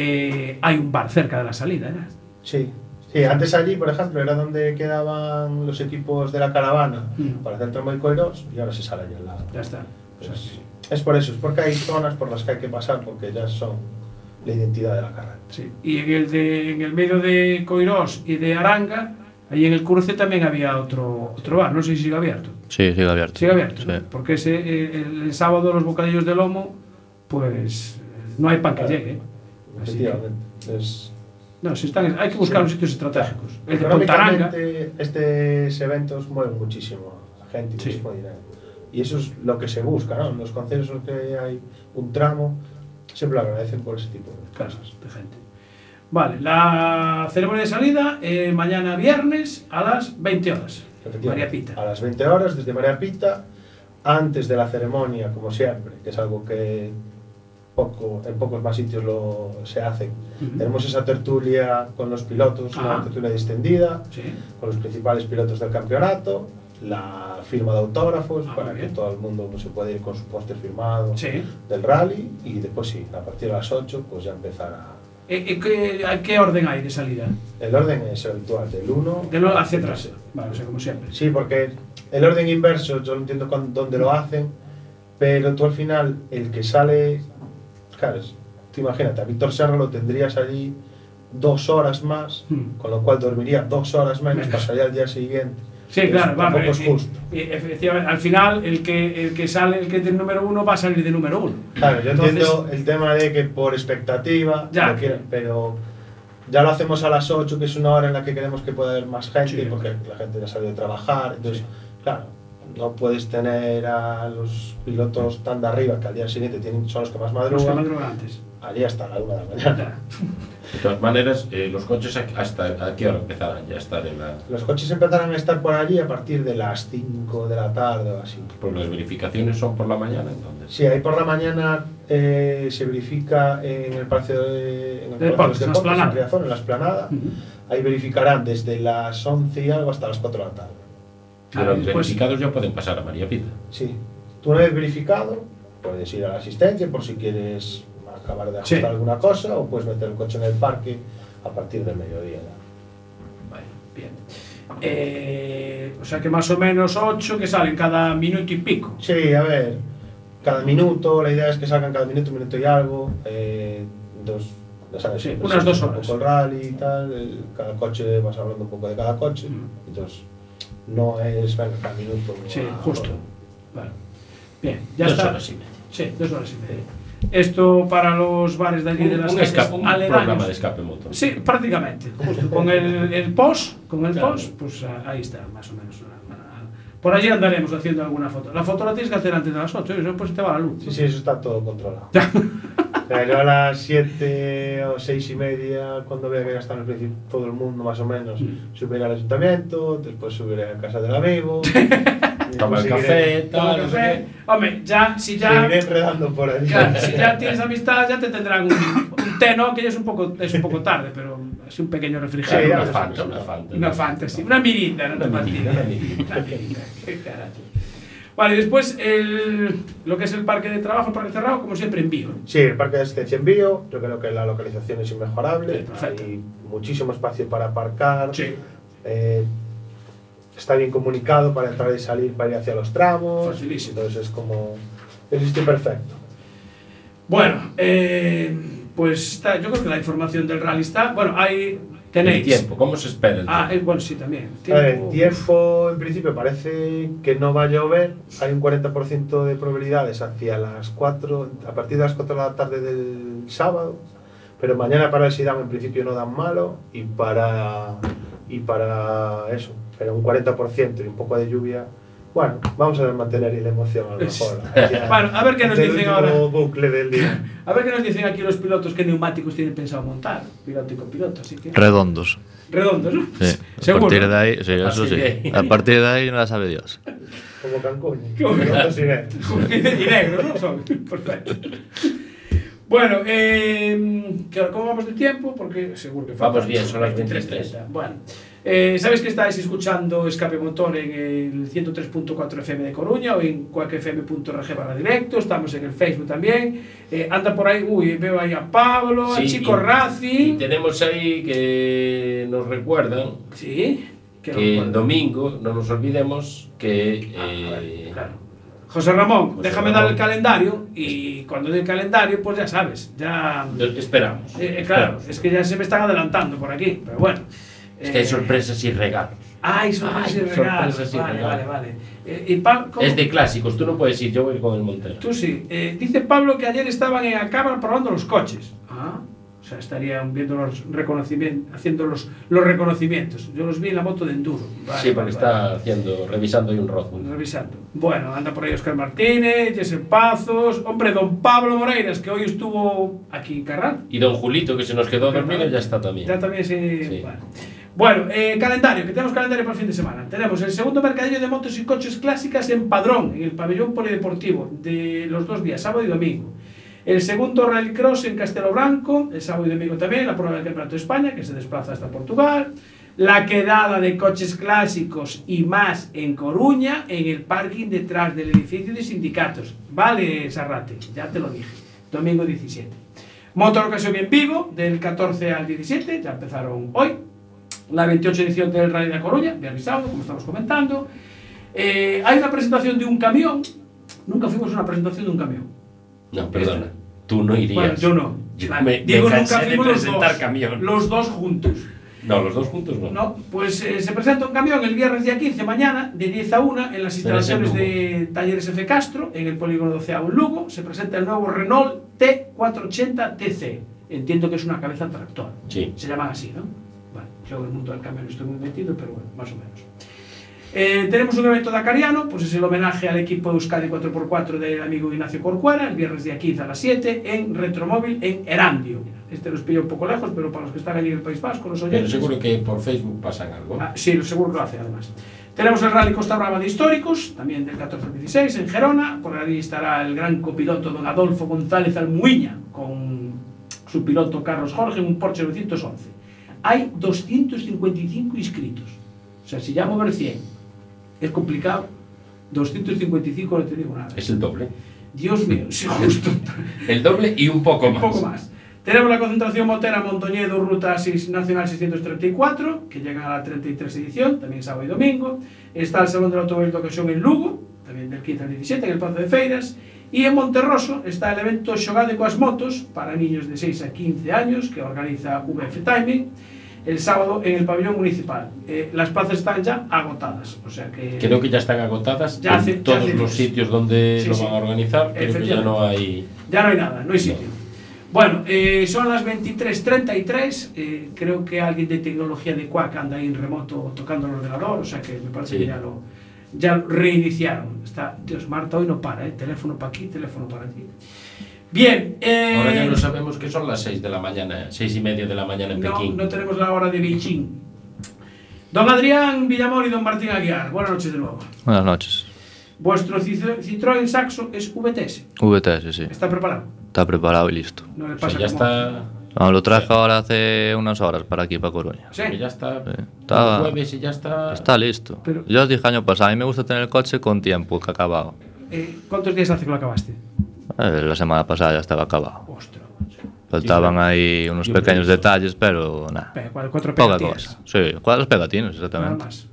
hay un bar cerca de la salida, ¿ya? Sí. Sí, antes allí, por ejemplo, era donde quedaban los equipos de la caravana para hacer el tramo de Coirós, y ahora se sale allí al lado. Ya está. Pues, es por eso, es porque hay zonas por las que hay que pasar, porque ya son la identidad de la carrera. Sí. Y en el medio de Coirós y de Aranga, ahí en el cruce también había otro bar, no sé si sigue abierto. Sí, sigue abierto. Sigue abierto, Sí. ¿no? Porque el sábado los bocadillos de lomo, pues no hay pan que llegue. Así que, Efectivamente. no, si están, hay que buscar los sitios estratégicos. El de Pontaranga. Económicamente, estos eventos mueven muchísimo a la gente, muchísimo dinero. Y eso es lo que se busca, ¿no? En los conciertos en los que hay un tramo, siempre lo agradecen por ese tipo de cosas. De gente. Vale, la ceremonia de salida, mañana viernes a las 20 horas. María Pita. A las 20 horas, desde María Pita, antes de la ceremonia, como siempre, que es algo que en pocos más sitios se hace. Tenemos esa tertulia con los pilotos, una tertulia distendida, con los principales pilotos del campeonato, la firma de autógrafos para que todo el mundo se pueda ir con su póster firmado del rally, y después a partir de las 8 pues ya empezará. ¿Qué orden hay de salida? El orden es habitual, del 1 hacia atrás. Vale, o sea, como siempre. Sí, porque el orden inverso yo no entiendo dónde lo hacen, pero tú al final, el que sale, claro, tú imagínate, a Víctor Serra lo tendrías allí 2 horas más, con lo cual dormiría 2 horas menos, pasaría al día siguiente. Sí, claro, tampoco es justo. Efectivamente, al final el que sale, el que es del número 1 va a salir de número 1. Claro, yo entiendo el tema de que por expectativa lo quieren, pero ya lo hacemos a las 8, que es una hora en la que queremos que pueda haber más gente, porque la gente ya salió de trabajar, entonces, claro, no puedes tener a los pilotos tan de arriba que al día siguiente son los que más madrugan. Allí hasta la 1 de la mañana. De todas maneras, los coches ¿a qué hora empezarán ya a estar en la...? Los coches empezarán a estar por allí a partir de las 5 de la tarde o así. Porque las verificaciones son por la mañana, entonces. Sí, ahí por la mañana se verifica en el Palacio de Deportes, en Riazor, en la Esplanada. Ahí verificarán desde las 11 y algo hasta las 4 de la tarde. Pero los verificados ya pueden pasar a María Pita. Sí. Tú una vez verificado, puedes ir a la asistencia por si quieres acabar de ajustar alguna cosa, o puedes meter el coche en el parque a partir del mediodía. Vale, bien. O sea que más o menos 8 que salen cada minuto y pico. Sí, a ver, cada minuto, la idea es que salgan cada minuto y algo, ya sabes, unas 2 horas. Un poco el rally y tal, cada coche vas hablando un poco de cada coche, entonces no es cada minuto. Sí, justo. Vale. Bien, ya está. 2 horas y media. Sí, 2 horas y media. Esto para los bares de allí de las calles un aledaños. programa de escape motor. Sí, prácticamente. Justo con el post, pues ahí está, más o menos. Por allí andaremos haciendo alguna foto. La foto la tienes que hacer antes de las 8, eso pues te va la luz. Sí, eso está todo controlado. Yo a las 7 o 6 y media, cuando vea que ya está en el principio todo el mundo más o menos, subiré al ayuntamiento, después subiré a casa del amigo. Toma el café, tal. Hombre, si ya. Seguiré enredando por ahí. Claro, si ya tienes amistad, ya te tendrán un té, ¿no? Que ya es un poco tarde, pero es un pequeño refrigerio. Sí, una Fanta, sí. Una mirinda, no te fastidies. Qué carajo. Vale, después lo que es el parque de trabajo, el parque cerrado, como siempre, en Vío. Sí, el parque de asistencia en Vío, yo creo que la localización es inmejorable, hay muchísimo espacio para aparcar, está bien comunicado para entrar y salir, para ir hacia los tramos, facilísimo. Entonces es como el sitio perfecto. Bueno, pues yo creo que la información del rally está, bueno, ahí tenéis... El tiempo, ¿cómo se espera el tiempo? Bueno, sí, también. El tiempo, en principio, parece que no va a llover. Hay un 40% de probabilidades hacia las 4, a partir de las 4 de la tarde del sábado. Pero mañana para el Sidam en principio no dan malo. Y para eso, pero un 40% y un poco de lluvia. Bueno, vamos a mantener ahí la emoción a lo mejor. Bueno, a ver qué nos dicen ahora. Bucle del día. A ver qué nos dicen aquí los pilotos, qué neumáticos tienen pensado montar, piloto y copiloto, así que... Redondos. Redondos, ¿no? Sí. Seguro. A partir de ahí, sí, eso sí. A partir de ahí no la sabe Dios. Como Cancún. Como Pilotos y negros. Y negros, ¿no? Son. Perfecto. Bueno, ¿cómo vamos de tiempo? Porque seguro que vamos bien, son las 23. Bueno, sabéis que estáis escuchando Escape Motor en el 103.4 FM de Coruña o en cuacfm.org/directo. Estamos en el Facebook también. Anda por ahí, veo ahí a Pablo, sí, a Chico Racing. Y tenemos ahí que nos recuerdan. Sí. Que el domingo, no nos olvidemos que... claro. José Ramón, déjame dar el calendario y cuando dé el calendario, pues ya sabes, ya... Esperamos. Claro, es que ya se me están adelantando por aquí, pero bueno. Es que hay sorpresas y regalos. Hay sorpresas y regalos. Vale. Es de clásicos, tú no puedes ir, yo voy con el Montero. Tú sí. Dice Pablo que ayer estaban en Acábar probando los coches. O sea, estarían viendo los reconocimientos, haciendo los reconocimientos. Yo los vi en la moto de enduro. Sí, porque está revisando ahí un rojo. Revisando. Bueno, anda por ahí Óscar Martínez, Jesse Pazos, hombre, don Pablo Moreiras, que hoy estuvo aquí en Carral. Y don Julito, que se nos quedó dormido, ya está también. Ya también sí. Bueno, calendario, que tenemos calendario para el fin de semana. Tenemos el segundo mercadillo de motos y coches clásicas en Padrón, en el pabellón polideportivo, de los 2 días, sábado y domingo. El segundo Rallycross en Castelo Branco, el sábado y domingo también, la prueba del Campeonato de España, que se desplaza hasta Portugal. La quedada de coches clásicos y más en Coruña, en el parking detrás del edificio de sindicatos. Vale, Sarrate, ya te lo dije. Domingo 17. Motor Ocasión en Vigo, del 14 al 17, ya empezaron hoy. La 28 edición del Rally de Coruña, viernes y sábado, como estamos comentando. Hay una presentación de un camión. Nunca fuimos a una presentación de un camión. No, perdona, tú no irías. Bueno, yo no. Diego, nunca fuimos de presentar camión. Los dos juntos. No, los dos juntos no. No, pues se presenta un camión el viernes día 15, mañana, de 10 a 1, en las instalaciones de Talleres F. Castro, en el polígono 12 en Lugo. Se presenta el nuevo Renault T480 TC. Entiendo que es una cabeza tractor. Sí. Se llaman así, ¿no? Bueno, yo en el mundo del camión estoy muy metido, pero bueno, más o menos. Tenemos un evento dakariano, pues es el homenaje al equipo Euskadi 4x4 del amigo Ignacio Corcuera, el viernes día 15 a las 7 en Retromóvil en Erandio. Este nos pilla un poco lejos, pero para los que están allí en el País Vasco, los oyentes... Pero seguro que por Facebook pasan algo. Sí, seguro que lo hace además. Tenemos el Rally Costa Brava de Históricos, también del 14 al 16 en Gerona. Por ahí estará el gran copiloto don Adolfo González Almuiña con su piloto Carlos Jorge en un Porsche 911. Hay 255 inscritos. O sea, si ya mover 100 es complicado, 255 no te digo nada. Es el doble. Dios mío, sí, justo. El doble y un poco más. Un poco más. Tenemos la concentración motera Montoñedo, Ruta Nacional 634, que llega a la 33 edición, también sábado y domingo. Está el Salón del Automóvil de Ocasión en Lugo, también del 15 al 17, en el Pazo de Feiras. Y en Monterroso está el evento Xogade coas motos, para niños de 6 a 15 años, que organiza VF Timing, el sábado en el pabellón municipal. Las plazas están ya agotadas, o sea que... Creo que ya están agotadas ya en todos los sitios donde lo van a organizar, creo que ya no hay... Ya no hay nada, no hay sitio. Bueno, son las 23:33, creo que alguien de tecnología de Quack anda ahí en remoto tocando el ordenador, o sea que me parece que ya lo reiniciaron. Dios, Marta hoy no para, teléfono para aquí, teléfono para ti. Bien. Ahora ya no sabemos que son las 6 de la mañana, 6:30 de la mañana en Pekín. No tenemos la hora de Beijing. Don Adrián Villamor y don Martín Aguiar, buenas noches de nuevo. Buenas noches. Vuestro Citroën Saxo es VTS. VTS, sí. ¿Está preparado? Está preparado y listo. No le pasa ya está... No, lo traje ahora hace unas horas para aquí, para Coruña. Sí. Que ya está... Sí. El jueves y ya está... Está listo. Pero... Yo os dije año pasado, a mí me gusta tener el coche con tiempo, que acabado. ¿Cuántos días hace que lo acabaste? La semana pasada ya estaba acabado. Ostras. Faltaban ahí unos pequeños detalles, pero nada. 4 poca pegatinas. cosa. Sí, 4 pegatinas, exactamente. Nada más.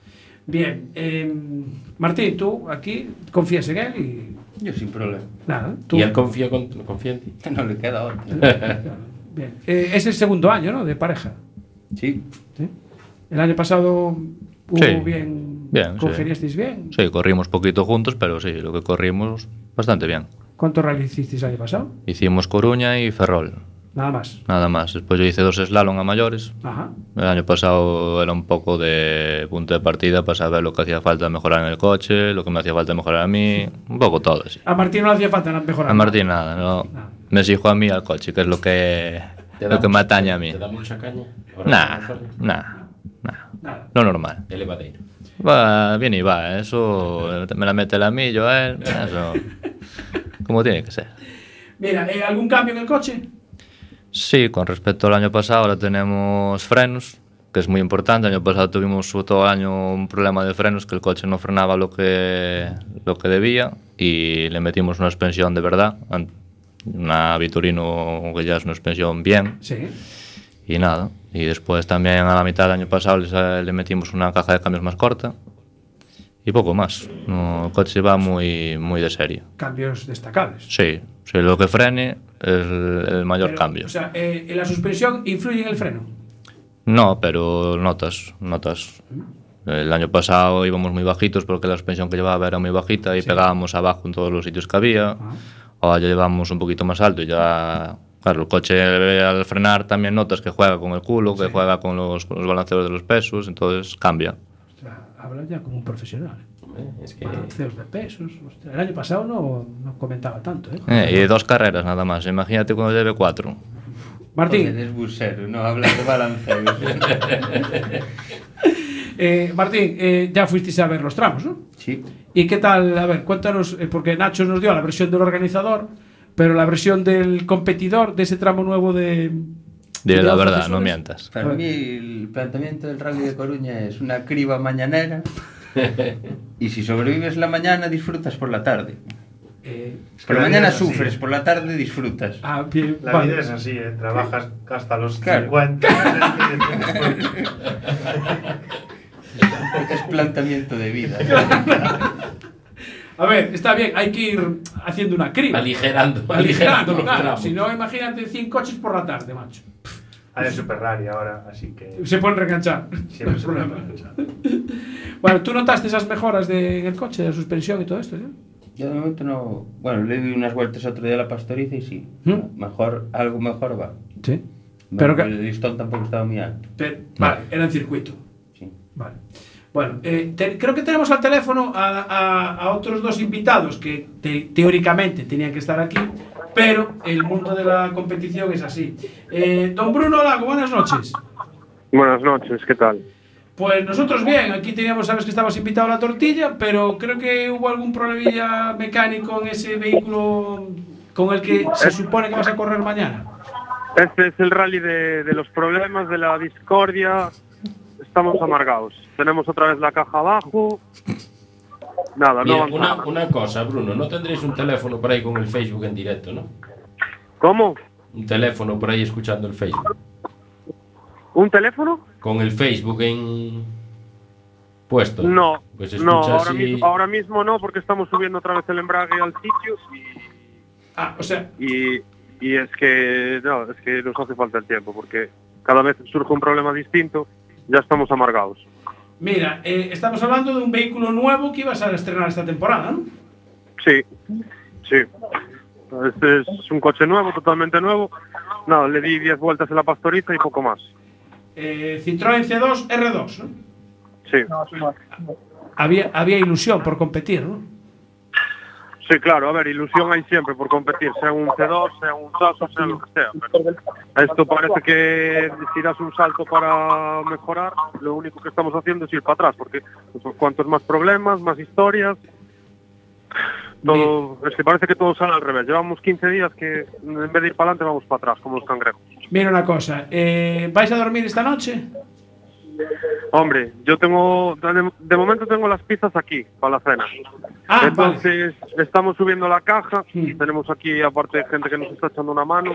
Bien. Martín, tú aquí confías en él y... Yo sin problema. Nada. ¿Tú? ¿Y él confía en ti? No le queda otra. Bien. Es el segundo año, ¿no? De pareja. Sí. ¿Sí? El año pasado hubo Sí. bien. ¿Congeniasteis bien? Sí, corrimos poquito juntos, pero sí, lo que corrimos bastante bien. ¿Cuántos rally hicisteis el año pasado? Hicimos Coruña y Ferrol. Nada más. Nada más. Después yo hice 2 slalom a mayores. Ajá. El año pasado era un poco de punto de partida para saber lo que hacía falta mejorar en el coche, lo que me hacía falta mejorar a mí, un poco todo así. A Martín no le hacía falta mejorar. A Martín nada, no. Me exijo a mí al coche, que es lo que me atañe a mí. ¿Te da mucha caña? Nah. Lo normal. Elevadero. Va, viene y va, eso me la mete el amillo a él, eso como tiene que ser. Mira, ¿algún cambio en el coche? Sí, con respecto al año pasado ahora tenemos frenos, que es muy importante. El año pasado tuvimos todo el año un problema de frenos, que el coche no frenaba lo que debía, y le metimos una suspensión de verdad, una Vitorino que ya es una suspensión bien. Sí. Y nada, y después también a la mitad del año pasado le metimos una caja de cambios más corta y poco más. No, el coche va muy de serie. Cambios destacables. Sí, lo que frene es el mayor cambio. O sea, ¿la suspensión influye en el freno? No, pero notas. El año pasado íbamos muy bajitos porque la suspensión que llevaba era muy bajita y pegábamos abajo en todos los sitios que había. Ahora ya llevamos un poquito más alto y ya... Claro, el coche al frenar también notas que juega con el culo, que juega con los balanceos de los pesos, entonces cambia. Ostras, habla ya como un profesional. Es que... Balanceos de pesos. Ostras, el año pasado no comentaba tanto. Y 2 carreras nada más, imagínate cuando lleve 4. Martín. Eres busero, no hablas de balanceos. Martín, ya fuisteis a ver los tramos, ¿no? Sí. ¿Y qué tal? A ver, cuéntanos, porque Nacho nos dio la versión del organizador, pero la versión del competidor de ese tramo nuevo de la verdad, no mientas. Para mí el planteamiento del Rally de Coruña es una criba mañanera y si sobrevives la mañana disfrutas por la tarde. Por la mañana sufres, por la tarde disfrutas. Bien, la vida es así, trabajas hasta los 50. Es planteamiento de vida. A ver, está bien, hay que ir haciendo una criba. Aligerando los claro. tramos. Si no, imagínate 100 coches por la tarde, macho. Hay Super Rally ahora, así que... Se pueden reenganchar. Siempre se pueden reenganchar. Bueno, ¿tú notaste esas mejoras en el coche, de la suspensión y todo esto? ¿sí? Yo de momento no... Bueno, le di unas vueltas otro día a la Pastoriza y sí. Algo mejor va. Sí. Pero que el listón tampoco estaba muy alto. Vale, era en circuito. Sí. Vale. Bueno, creo que tenemos al teléfono a otros 2 invitados que teóricamente tenían que estar aquí, pero el mundo de la competición es así. Don Bruno Lago, buenas noches. Buenas noches, ¿qué tal? Pues nosotros bien, aquí teníamos, sabes que estabas invitado a la tortilla, pero creo que hubo algún problemilla mecánico en ese vehículo con el que se supone que vas a correr mañana. Este es el rally de los problemas, de la discordia. Estamos amargados. Tenemos otra vez la caja abajo. Nada, Mira, no avanzamos. una cosa, Bruno, ¿no tendréis un teléfono por ahí con el Facebook en directo, no? ¿Cómo? Un teléfono por ahí escuchando el Facebook. ¿Un teléfono? Con el Facebook en puesto. No, Pues no, así... ahora mismo no, porque estamos subiendo otra vez el embrague al sitio o sea... y es que nos hace falta el tiempo, porque cada vez surge un problema distinto, ya estamos amargados. Mira, estamos hablando de un vehículo nuevo que ibas a estrenar esta temporada, ¿no? Sí. Este es un coche nuevo, totalmente nuevo. Nada, le di 10 vueltas en la Pastoriza y poco más. Citroën C2 R2, ¿no? Sí. Había ilusión por competir, ¿no? Sí, claro, a ver, ilusión hay siempre por competir, sea un C2, sea un Sasso, sea lo que sea. Pero esto parece que si das un salto para mejorar, lo único que estamos haciendo es ir para atrás, porque pues, cuantos más problemas, más historias, todo, es que parece que todo sale al revés. Llevamos 15 días que en vez de ir para adelante vamos para atrás, como los cangrejos. Mira una cosa, ¿vais a dormir esta noche? Hombre, yo tengo, de momento tengo las pizzas aquí, para la cena. Entonces, estamos subiendo la caja, tenemos aquí aparte gente que nos está echando una mano.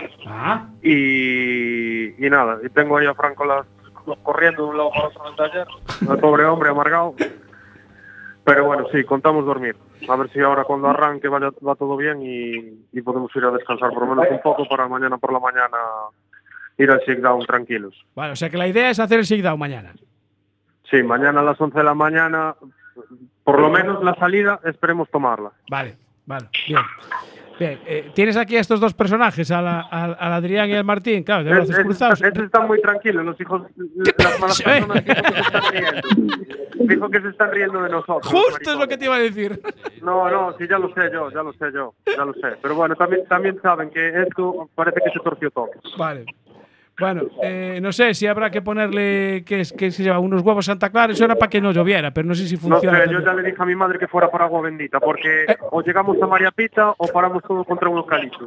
Y nada, y tengo ahí a Franco corriendo de un lado para otro en el taller, al pobre hombre amargado. Pero bueno, sí, contamos dormir. A ver si ahora cuando arranque va todo bien y podemos ir a descansar por lo menos un poco para mañana por la mañana ir al shakedown tranquilos. Vale, o sea que la idea es hacer el shakedown mañana. Sí, mañana a las 11 de la mañana, por lo menos la salida, esperemos tomarla. Vale, bien. Tienes aquí a estos 2 personajes, al Adrián y al Martín, claro, de brazos cruzados. Estos están muy tranquilos, los hijos, las malas personas dijo que se están riendo. Dijo que se están riendo de nosotros. Justo es lo que te iba a decir. No, sí, ya lo sé yo. Pero bueno, también saben que esto parece que se torció todo. Vale. Bueno, no sé si habrá que ponerle que se lleva unos huevos Santa Clara. Eso era para que no lloviera, pero no sé si funciona. No sé, yo ya le dije a mi madre que fuera por agua bendita, porque o llegamos a María Pita o paramos todo contra un eucalipto.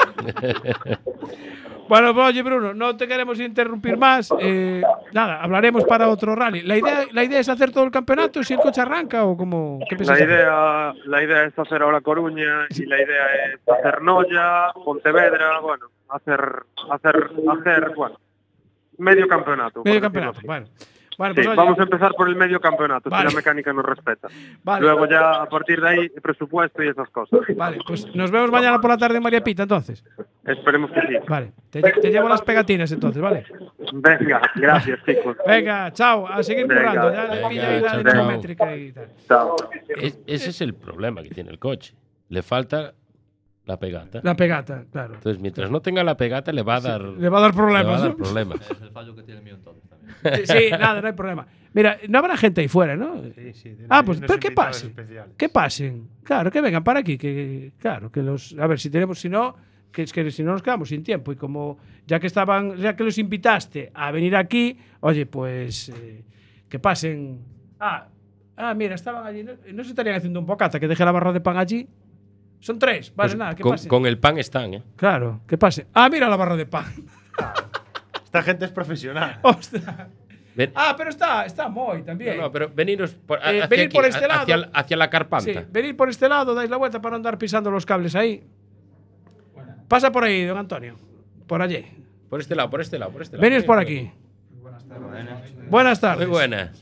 Bueno, pues, oye, Bruno, no te queremos interrumpir más. Nada, hablaremos para otro rally. La idea es hacer todo el campeonato, si el coche arranca o como. La idea es hacer ahora Coruña y la idea es hacer Noya, Pontevedra, bueno, hacer, bueno, medio campeonato. Medio campeonato, bueno. Vale, sí, pues, oye, vamos a empezar por el medio campeonato, vale. Si la mecánica nos respeta. Vale. Luego ya a partir de ahí presupuesto y esas cosas. Vale, pues nos vemos mañana por la tarde en María Pita, entonces. Esperemos que sí. Vale, te llevo las pegatinas entonces, ¿vale? Venga, gracias, chicos. Venga, chao, a seguir currando. Ya le pillo ahí la dinamométrica y tal. Chao. Ese es el problema que tiene el coche. Le falta la pegata. La pegata, claro. Entonces, mientras no tenga la pegata, le va a dar, le va a dar problemas. Le va a dar ¿no? problemas. Es el fallo que tiene el mío entonces también. Sí, nada, no hay problema. Mira, no habrá gente ahí fuera, ¿no? Sí. Pues, pero que pasen. Que pasen. Claro, que vengan para aquí. Claro, que los. A ver, si tenemos. Si no, que si no nos quedamos sin tiempo. Y como ya que los invitaste a venir aquí, oye, pues. Que pasen. Mira, estaban allí. No se estarían haciendo un bocata, que deje la barra de pan allí. Son 3. Vale, pues nada, que pasen. Con el pan están, ¿eh? Claro, que pasen. Mira la barra de pan. Esta gente es profesional. ¡Ostras! Pero está Moy también. No, pero veniros por, venir por este lado. Hacia la carpanta. Sí, venir por este lado, dais la vuelta para no andar pisando los cables ahí. Pasa por ahí, don Antonio. Por allí. Por este lado. Venís por aquí. Buenas tardes. Muy buenas.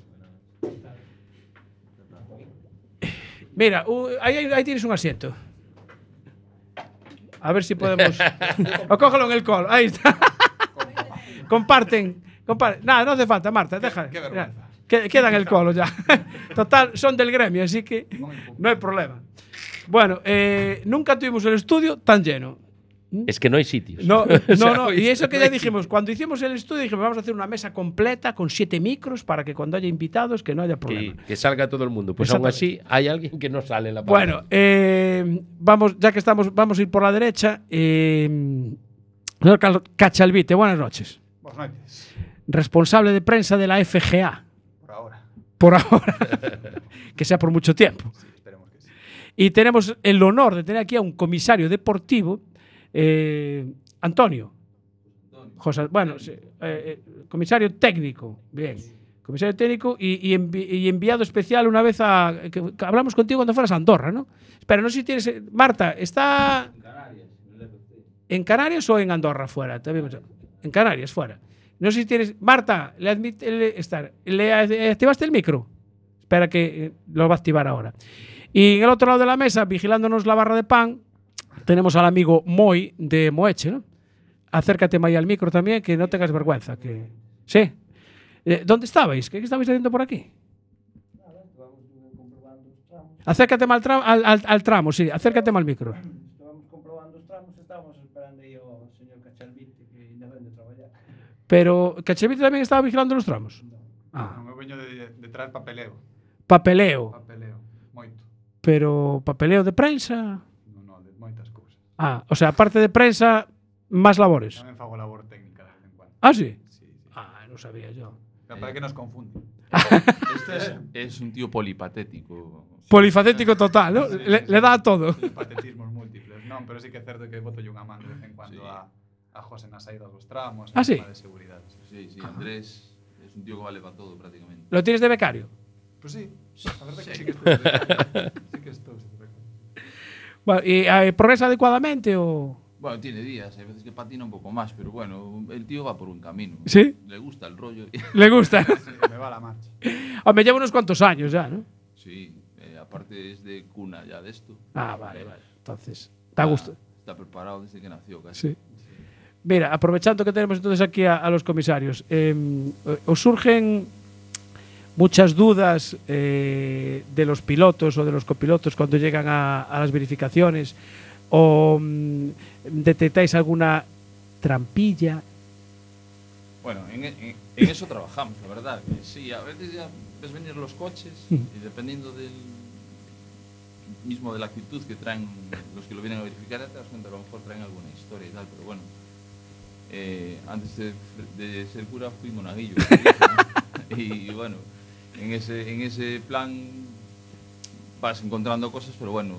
Mira, ahí tienes un asiento. A ver si podemos. O cógelo en el colo. Ahí está. Comparten. Nada, no hace falta, Marta, deja. Qué vergüenza. Queda en el colo ya. Total, son del gremio, así que no hay problema. Bueno, nunca tuvimos el estudio tan lleno. Es que no hay sitios. No. Y eso que ya dijimos, cuando hicimos el estudio, dijimos, vamos a hacer una mesa completa con 7 micros para que cuando haya invitados, que no haya problema. Que salga todo el mundo. Pues aún así, hay alguien que no sale en la pantalla. Bueno, ya que estamos, vamos a ir por la derecha. Señor Cachalvite, buenas noches. Buenas noches. Responsable de prensa de la FGA. Por ahora. Que sea por mucho tiempo. Sí, esperemos que sí. Y tenemos el honor de tener aquí a un comisario deportivo, Antonio. José, comisario técnico. Bien. Comisario técnico y enviado especial una vez que hablamos contigo cuando fueras a Andorra, ¿no? Pero no sé si tienes. Marta, ¿está en Canarias o en Andorra fuera? En Canarias fuera. No sé si tienes. Marta, ¿le activaste el micro? Espera que lo va a activar ahora. Y en el otro lado de la mesa, vigilándonos la barra de pan, tenemos al amigo Moy de Moeche, ¿no? Acércate, May, al micro también, que no tengas vergüenza. ¿Sí? ¿Dónde estabais? ¿Qué estabais haciendo por aquí? Acércate al tramo, sí. Acércate al micro. Estábamos comprobando los tramos, estábamos esperando yo al señor Cachalvite, que ainda ven de traballar. Pero Cachalvite tamén estaba vigilando los tramos? Non, eu veño de traer papeleo. Papeleo? Papeleo, moito. Pero papeleo de prensa? Non, de moitas cousas. O sea, aparte de prensa, máis labores? Tamén fago labor técnica de vez en cuando. Sí? Sí. Non sabía yo. Para que nos confunde. Es un tío polipatético. Polifacético total, ¿no? Sí, le da a todo. Patetismos múltiples. Non, pero sí que é certo que boto yo unha man de vez en cuando a José nas saídas dos tramos, sí? De seguridade. Sí, Andrés es un tío que vale para todo prácticamente. ¿Lo tienes de becario? Pues sí, la verdad que sí que estoy de becario. Sí que estoy de becario. Bueno, ¿y progresa adecuadamente o...? Bueno, tiene días, hay veces que patina un poco más, pero bueno, el tío va por un camino. ¿Sí? Le gusta el rollo. ¿Le gusta? Sí, me va la marcha. Me lleva unos cuantos años ya, ¿no? Sí, aparte es de cuna ya de esto. Vale. Entonces, ¿te gusta? Está preparado desde que nació casi. Sí. Mira, aprovechando que tenemos entonces aquí a los comisarios, ¿os surgen muchas dudas de los pilotos o de los copilotos cuando llegan a las verificaciones? ¿O detectáis alguna trampilla? Bueno, en eso trabajamos, la verdad. Que sí, a veces ya ves venir los coches y dependiendo mismo de la actitud que traen los que lo vienen a verificar, te das cuenta que a lo mejor traen alguna historia y tal, pero bueno. Antes de ser cura fui monaguillo. Y bueno, en ese plan vas encontrando cosas, pero bueno,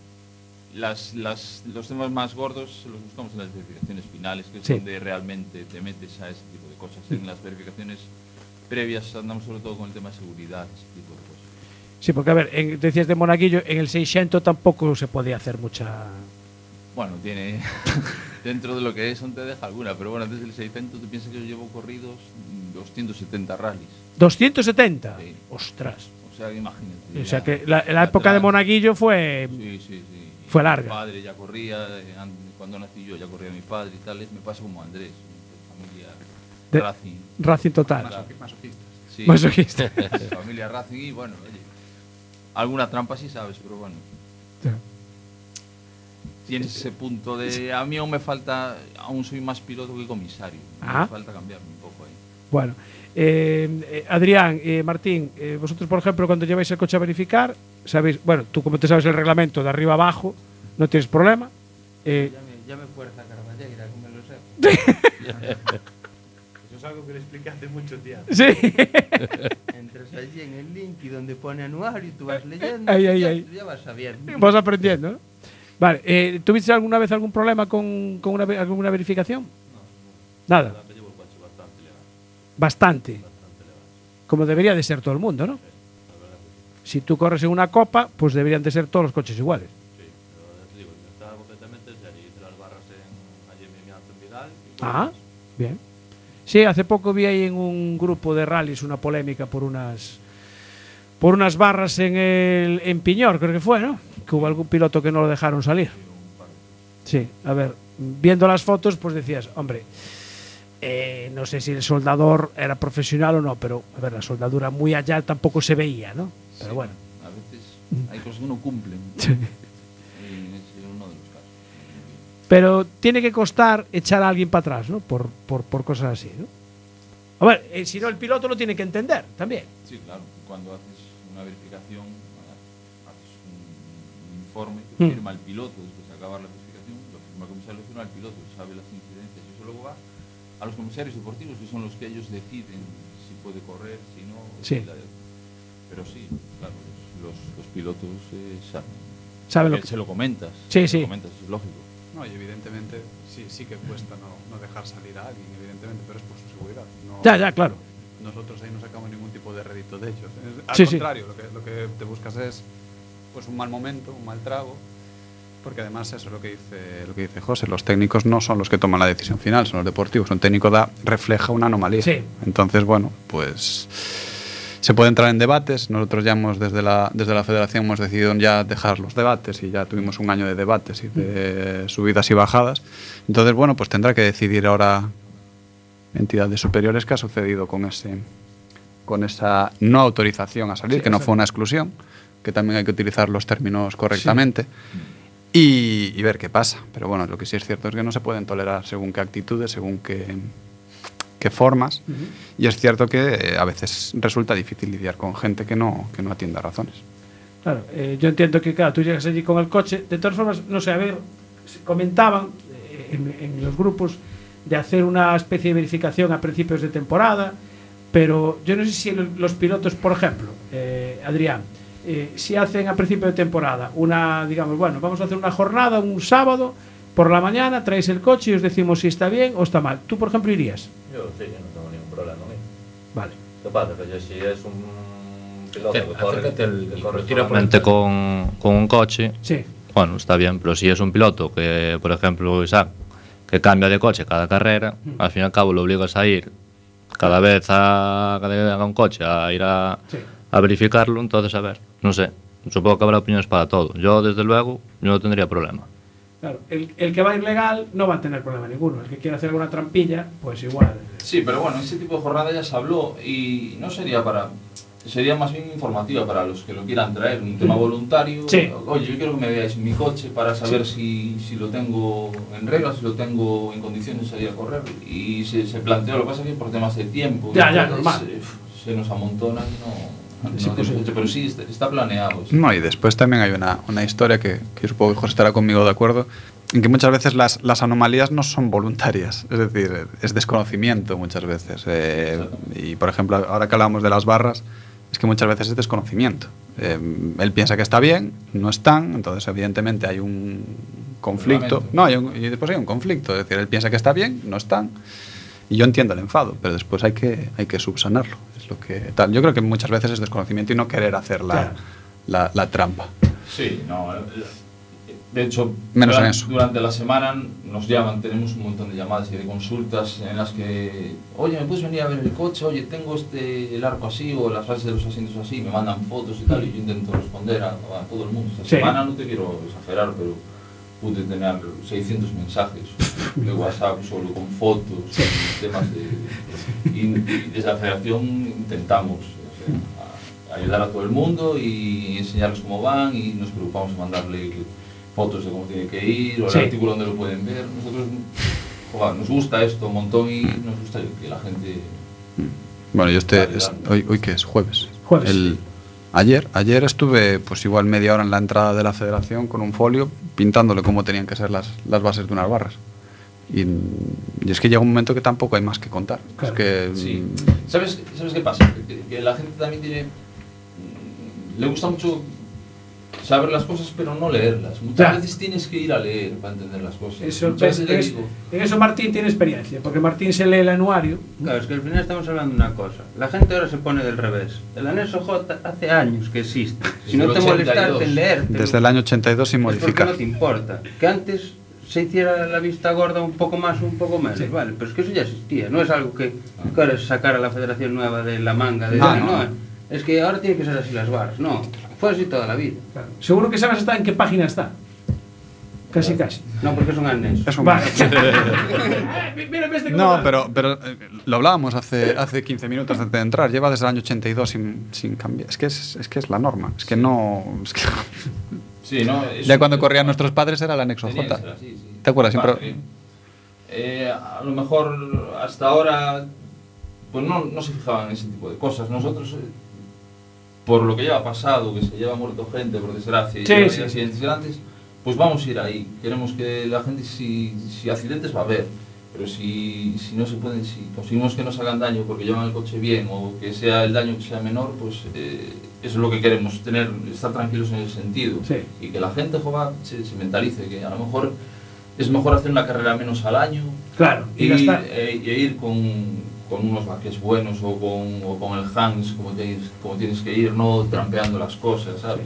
los temas más gordos los buscamos en las verificaciones finales, que es donde realmente te metes a ese tipo de cosas. En las verificaciones previas andamos sobre todo con el tema de seguridad, ese tipo de cosas. Sí, porque a ver, decías de monaguillo, en el 600 tampoco se podía hacer mucha... Bueno, tiene dentro de lo que es, aún te deja alguna, pero bueno, desde el 600 tú piensas que yo llevo corridos 270 rallies. ¿270? Sí. ¡Ostras! O sea, imagínate. O sea, que la época de monaguillo fue... Sí. Fue larga. Mi padre ya corría, cuando nací yo ya corría mi padre y tal. Me pasa como Andrés, familia Racing. Racing total. Masoquistas. Sí, masoquistas. Familia Racing y bueno, oye, alguna trampa sí sabes, pero bueno. Sí. Tienes ese punto de... A mí aún me falta... Aún soy más piloto que comisario. Me falta cambiarme un poco ahí. Bueno. Adrián, Martín, vosotros, por ejemplo, cuando lleváis el coche a verificar, sabéis... Bueno, tú como te sabes el reglamento de arriba abajo, no tienes problema. Ya me fuerza Carballeira, como lo sé. Eso es algo que le expliqué hace mucho tiempo. Sí. Entras allí en el link y donde pone anuario, tú vas leyendo. Ya vas sabiendo. Vas aprendiendo, ¿no? Vale, ¿tuviste alguna vez algún problema con alguna verificación? No. Nada. Bastante. Como debería de ser todo el mundo, ¿no? Si tú corres en una copa, pues deberían de ser todos los coches iguales. Sí, pero te digo, está completamente en serio. Hice las barras allí en Vidal. Ah, bien. Sí, hace poco vi ahí en un grupo de rallies una polémica por unas barras en Piñor, creo que fue, ¿no? Que hubo algún piloto que no lo dejaron salir. Sí, a ver, viendo las fotos, pues decías, hombre, no sé si el soldador era profesional o no, pero a ver, la soldadura muy allá tampoco se veía, ¿no? Pero bueno. A veces hay cosas que no cumplen. Sí. Y ese es uno de los casos. Pero tiene que costar echar a alguien para atrás, ¿no? Por cosas así, ¿no? A ver, si no, el piloto lo tiene que entender también. Sí, claro. Cuando haces una verificación, haces un informe que firma el piloto después de acabar la verificación, lo firma el comisario, lo firma el piloto, sabe las incidencias y eso luego va a los comisarios deportivos, que son los que ellos deciden si puede correr, si no. Sí. Pero sí, claro, los pilotos saben lo que se lo comentas. Sí. Se lo comentas, es lógico. No, y evidentemente sí que cuesta no dejar salir a alguien, evidentemente, pero es por su seguridad. No, ya, claro. Nosotros ahí no sacamos ningún tipo de rédito de ellos. Al Sí, contrario, lo que te buscas es pues un mal momento, un mal trago, porque además eso es lo que dice José, los técnicos no son los que toman la decisión final, son los deportivos. Un técnico refleja una anomalía. Sí. Entonces, bueno, pues se puede entrar en debates. Nosotros ya desde la federación hemos decidido ya dejar los debates y ya tuvimos un año de debates y de subidas y bajadas. Entonces, bueno, pues tendrá que decidir ahora entidades superiores qué ha sucedido con esa no autorización a salir, que no fue una exclusión, que también hay que utilizar los términos correctamente. Sí. Y ver qué pasa. Pero bueno, lo que sí es cierto es que no se pueden tolerar según qué actitudes, según qué formas. Y es cierto que a veces resulta difícil lidiar con gente que no atienda razones. Claro, yo entiendo que, claro, tú llegas allí con el coche. De todas formas, no sé, a ver, comentaban en los grupos de hacer una especie de verificación a principios de temporada, pero yo no sé si los pilotos, por ejemplo, Adrián, si hacen a principio de temporada digamos, bueno, vamos a hacer una jornada un sábado por la mañana, traéis el coche y os decimos si está bien o está mal. ¿Tú, por ejemplo, irías? Yo sí, yo no tengo ningún problema. Vale. ¿Qué pasa? Que yo si es un piloto que corre solamente con un coche, sí. Bueno, está bien, pero si es un piloto que, por ejemplo, Isaac, que cambia de coche cada carrera, al fin y al cabo lo obligas a ir cada vez cada vez que haga un coche a ir a verificarlo. Entonces, a ver, no sé, supongo que habrá opiniones para todo. Yo, desde luego, yo no tendría problema. Claro, el que va a ir legal no va a tener problema ninguno. El que quiera hacer alguna trampilla, pues igual. Sí, pero bueno, ese tipo de jornada ya se habló y no sería sería más bien informativa para los que lo quieran traer, un tema voluntario. Sí. Oye, yo quiero que me veáis mi coche para saber si lo tengo en regla, si lo tengo en condiciones de salir a correr. Y se planteó, lo que pasa es que por temas de tiempo, normal. Se nos amontonan y no pero sí está planeado. No, y después también hay una historia que supongo que José estará conmigo de acuerdo, en que muchas veces las anomalías no son voluntarias, es decir, es desconocimiento muchas veces. Y por ejemplo, ahora que hablamos de las barras, es que muchas veces es desconocimiento. Él piensa que está bien, no están, entonces evidentemente hay un conflicto. No, y después hay un conflicto, es decir, él piensa que está bien, no están. Y yo entiendo el enfado, pero después hay que subsanarlo. Es lo que tal. Yo creo que muchas veces es desconocimiento y no querer hacer la trampa. Sí, no. De hecho, durante la semana nos llaman, tenemos un montón de llamadas y de consultas en las que, oye, ¿me puedes venir a ver el coche? Oye, tengo el arco así o las bases de los asientos así, me mandan fotos y tal, y yo intento responder a todo el mundo. Esta semana no te quiero exagerar, pero pude tener 600 mensajes de WhatsApp solo con fotos, temas y desde la federación intentamos ayudar a todo el mundo y enseñarles cómo van, y nos preocupamos en mandarle fotos de cómo tiene que ir o el artículo donde lo pueden ver. Nosotros nos gusta esto un montón y nos gusta que la gente... Bueno, yo hoy ¿qué es? Jueves. Ayer estuve pues igual media hora en la entrada de la federación con un folio pintándole cómo tenían que ser las bases de unas barras. Y es que llega un momento que tampoco hay más que contar. Claro. Es que, sí. ¿Sabes qué pasa? Que la gente también le gusta mucho saber las cosas pero no leerlas. Muchas veces tienes que ir a leer para entender las cosas. En eso Martín tiene experiencia, porque Martín se lee el anuario. Claro, es que al final estamos hablando de una cosa. La gente ahora se pone del revés. El anexo J hace años que existe. Si no te molestaste en leer... Desde el año 82 sin modificar. No te importa. Que antes se hiciera la vista gorda un poco más, un poco menos. Sí. Vale, pero es que eso ya existía. No es algo que ahora es sacar a la federación nueva de la manga. No. Es que ahora tiene que ser así las barras. No, fue así toda la vida. Claro. Seguro que sabes hasta en qué página está. Casi. No, porque es un anexo. No, pero lo hablábamos hace 15 minutos antes de entrar. Lleva desde el año 82 sin cambiar. Es que es la norma. Es que no... Sí, no, ya cuando corrían nuestros padres era el anexo J. ¿Te acuerdas? Siempre... a lo mejor hasta ahora pues no se fijaban en ese tipo de cosas. Nosotros, por lo que lleva pasado, que se lleva muerto gente, por desgracia, y accidentes grandes, pues vamos a ir ahí. Queremos que la gente, si accidentes va a haber, pero si no se pueden, si conseguimos que no se hagan daño porque llevan el coche bien o que sea el daño que sea menor, pues eso es lo que queremos, estar tranquilos en ese sentido. Y que la gente se mentalice que a lo mejor es mejor hacer una carrera menos al año, claro, y ir con unos baques buenos o con el Hans como tienes que ir, no trampeando las cosas, ¿sabes?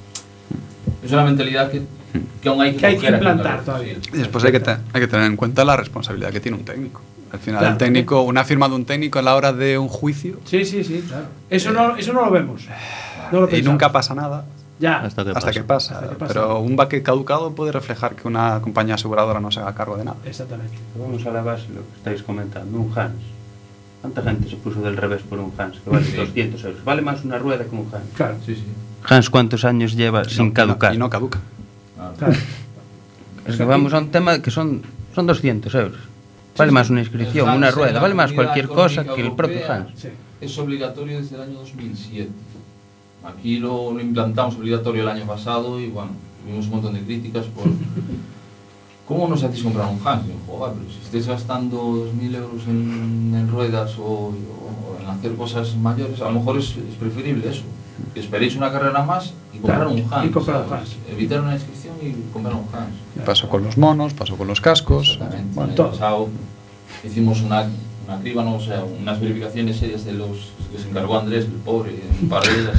Es una mentalidad que aún hay que implantar todavía. Y después hay que tener en cuenta la responsabilidad que tiene un técnico. Al final, el técnico, una firma de un técnico a la hora de un juicio... Sí, claro. Eso no lo vemos. Y nunca pasa nada. Ya. Hasta que pasa. Pero un baque caducado puede reflejar que una compañía aseguradora no se haga cargo de nada. Exactamente. Vamos a la base de lo que estáis comentando. Un Hans. ¿Cuánta gente se puso del revés por un Hans? Que vale 200 euros. Vale más una rueda que un Hans. Claro. Sí. Hans, ¿cuántos años lleva sin caducar? Y no caduca. Claro. Es que vamos a un tema que son 200 euros. Vale más una inscripción, una rueda, vale más cualquier cosa que el propio Hans. Es obligatorio desde el año 2007. Aquí lo implantamos obligatorio el año pasado y bueno, tuvimos un montón de críticas por... ¿Cómo no se hacéis comprar un Hans? Joder, pero si estáis gastando 2.000 euros en ruedas o en hacer cosas mayores, a lo mejor es preferible eso. Que esperéis una carrera más y comprar un Hans. Evitar una inscripción y comprar un Hans. Pasó con los monos, pasó con los cascos. Exactamente. El año pasado hicimos una criba, o sea, unas verificaciones serias de los que se encargó Andrés, el pobre, en paredes,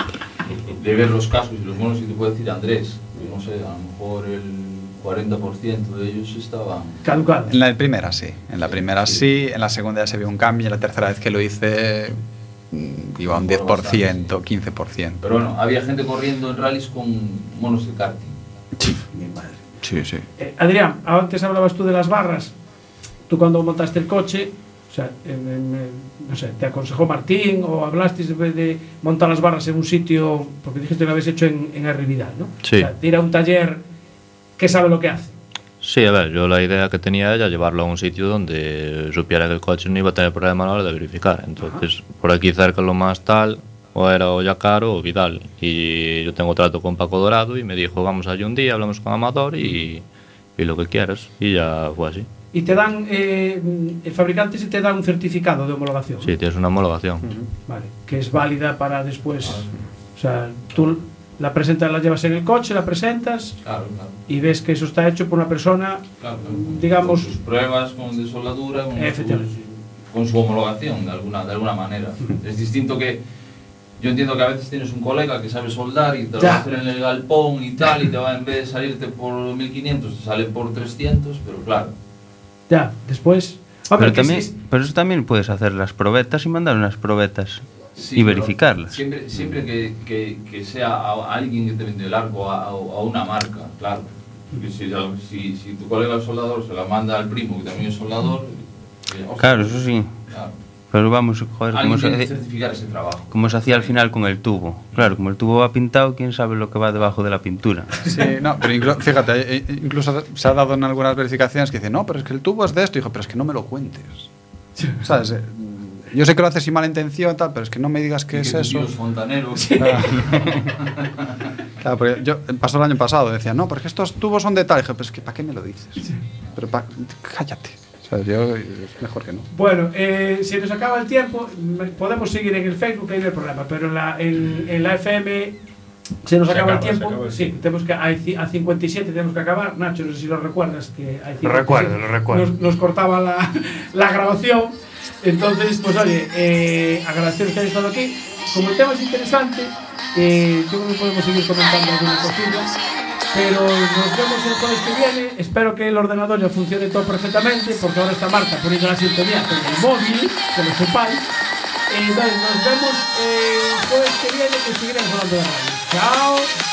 de ver los cascos y los monos, y te puede decir Andrés, yo no sé, a lo mejor el 40% de ellos estaban caducados. En la primera sí, en la segunda ya se vio un cambio, y la tercera vez que lo hice iba a un 10%, 15%. Pero bueno, había gente corriendo en rallies con monos de karting. Sí. Sí. Adrián, antes hablabas tú de las barras. Tú cuando montaste el coche, o sea, no sé, ¿te aconsejó Martín o hablaste de montar las barras en un sitio, porque dijiste que lo habéis hecho en Arrividal, ¿no? Sí. O sea, de ir a un taller que sabe lo que hace. Sí, a ver, yo la idea que tenía era llevarlo a un sitio donde supiera que el coche no iba a tener problema a la hora de verificar. Entonces, por aquí cerca lo más tal, o era Ollacaro o Vidal. Y yo tengo trato con Paco Dorado y me dijo, vamos allí un día, hablamos con Amador y y lo que quieras. Y ya fue así. Y te dan, el fabricante sí te da un certificado de homologación. Sí, tienes una homologación. Vale, que es válida para después. O sea, tú la presentas, la llevas en el coche, la presentas y ves que eso está hecho por una persona, digamos. Con sus pruebas, de soldadura, con su homologación, de alguna manera. Es distinto que. Yo entiendo que a veces tienes un colega que sabe soldar y te lo va a hacer en el galpón y tal, y te va, en vez de salirte por 1500, te sale por 300, pero claro. Ya, después. Pero eso también puedes hacer las probetas y mandar unas probetas y verificarlas. Siempre que sea a alguien que te vende el arco a una marca, claro. Porque si tu colega es soldador se la manda al primo que también es soldador. Claro, eso sí. Claro. Pero vamos, joder, alguien tiene que certificar ese trabajo. Como se hacía al final con el tubo. Claro, como el tubo va pintado, quién sabe lo que va debajo de la pintura. Sí, no, pero fíjate, incluso se ha dado en algunas verificaciones que dicen, no, pero es que el tubo es de esto. Y dijo, pero es que no me lo cuentes. ¿Sabes? Yo sé que lo haces sin mala intención, tal, pero es que no me digas que es eso. Los fontaneros. Claro, porque yo pasó el año pasado, decía, no, porque estos tubos son de tal. Y dije, pero es que ¿para qué me lo dices? Sí. Pero cállate. O sea, es mejor que no. Bueno, si nos acaba el tiempo, podemos seguir en el Facebook, ahí no hay problema, pero en la FM se nos acaba el tiempo. Sí, tenemos que, a 57 tenemos que acabar. Nacho, no sé si lo recuerdas, que hay 57. Lo recuerdo. Nos cortaba la grabación. Entonces, pues oye, agradeceros que hayáis estado aquí. Como el tema es interesante, yo creo que podemos seguir comentando algunas cosillas. Pero nos vemos el jueves que viene. Espero que el ordenador ya funcione todo perfectamente, porque ahora está Marta poniendo la sintonía con el móvil, que lo sepáis. Entonces nos vemos el jueves que viene, que seguiremos hablando de radio. Chao.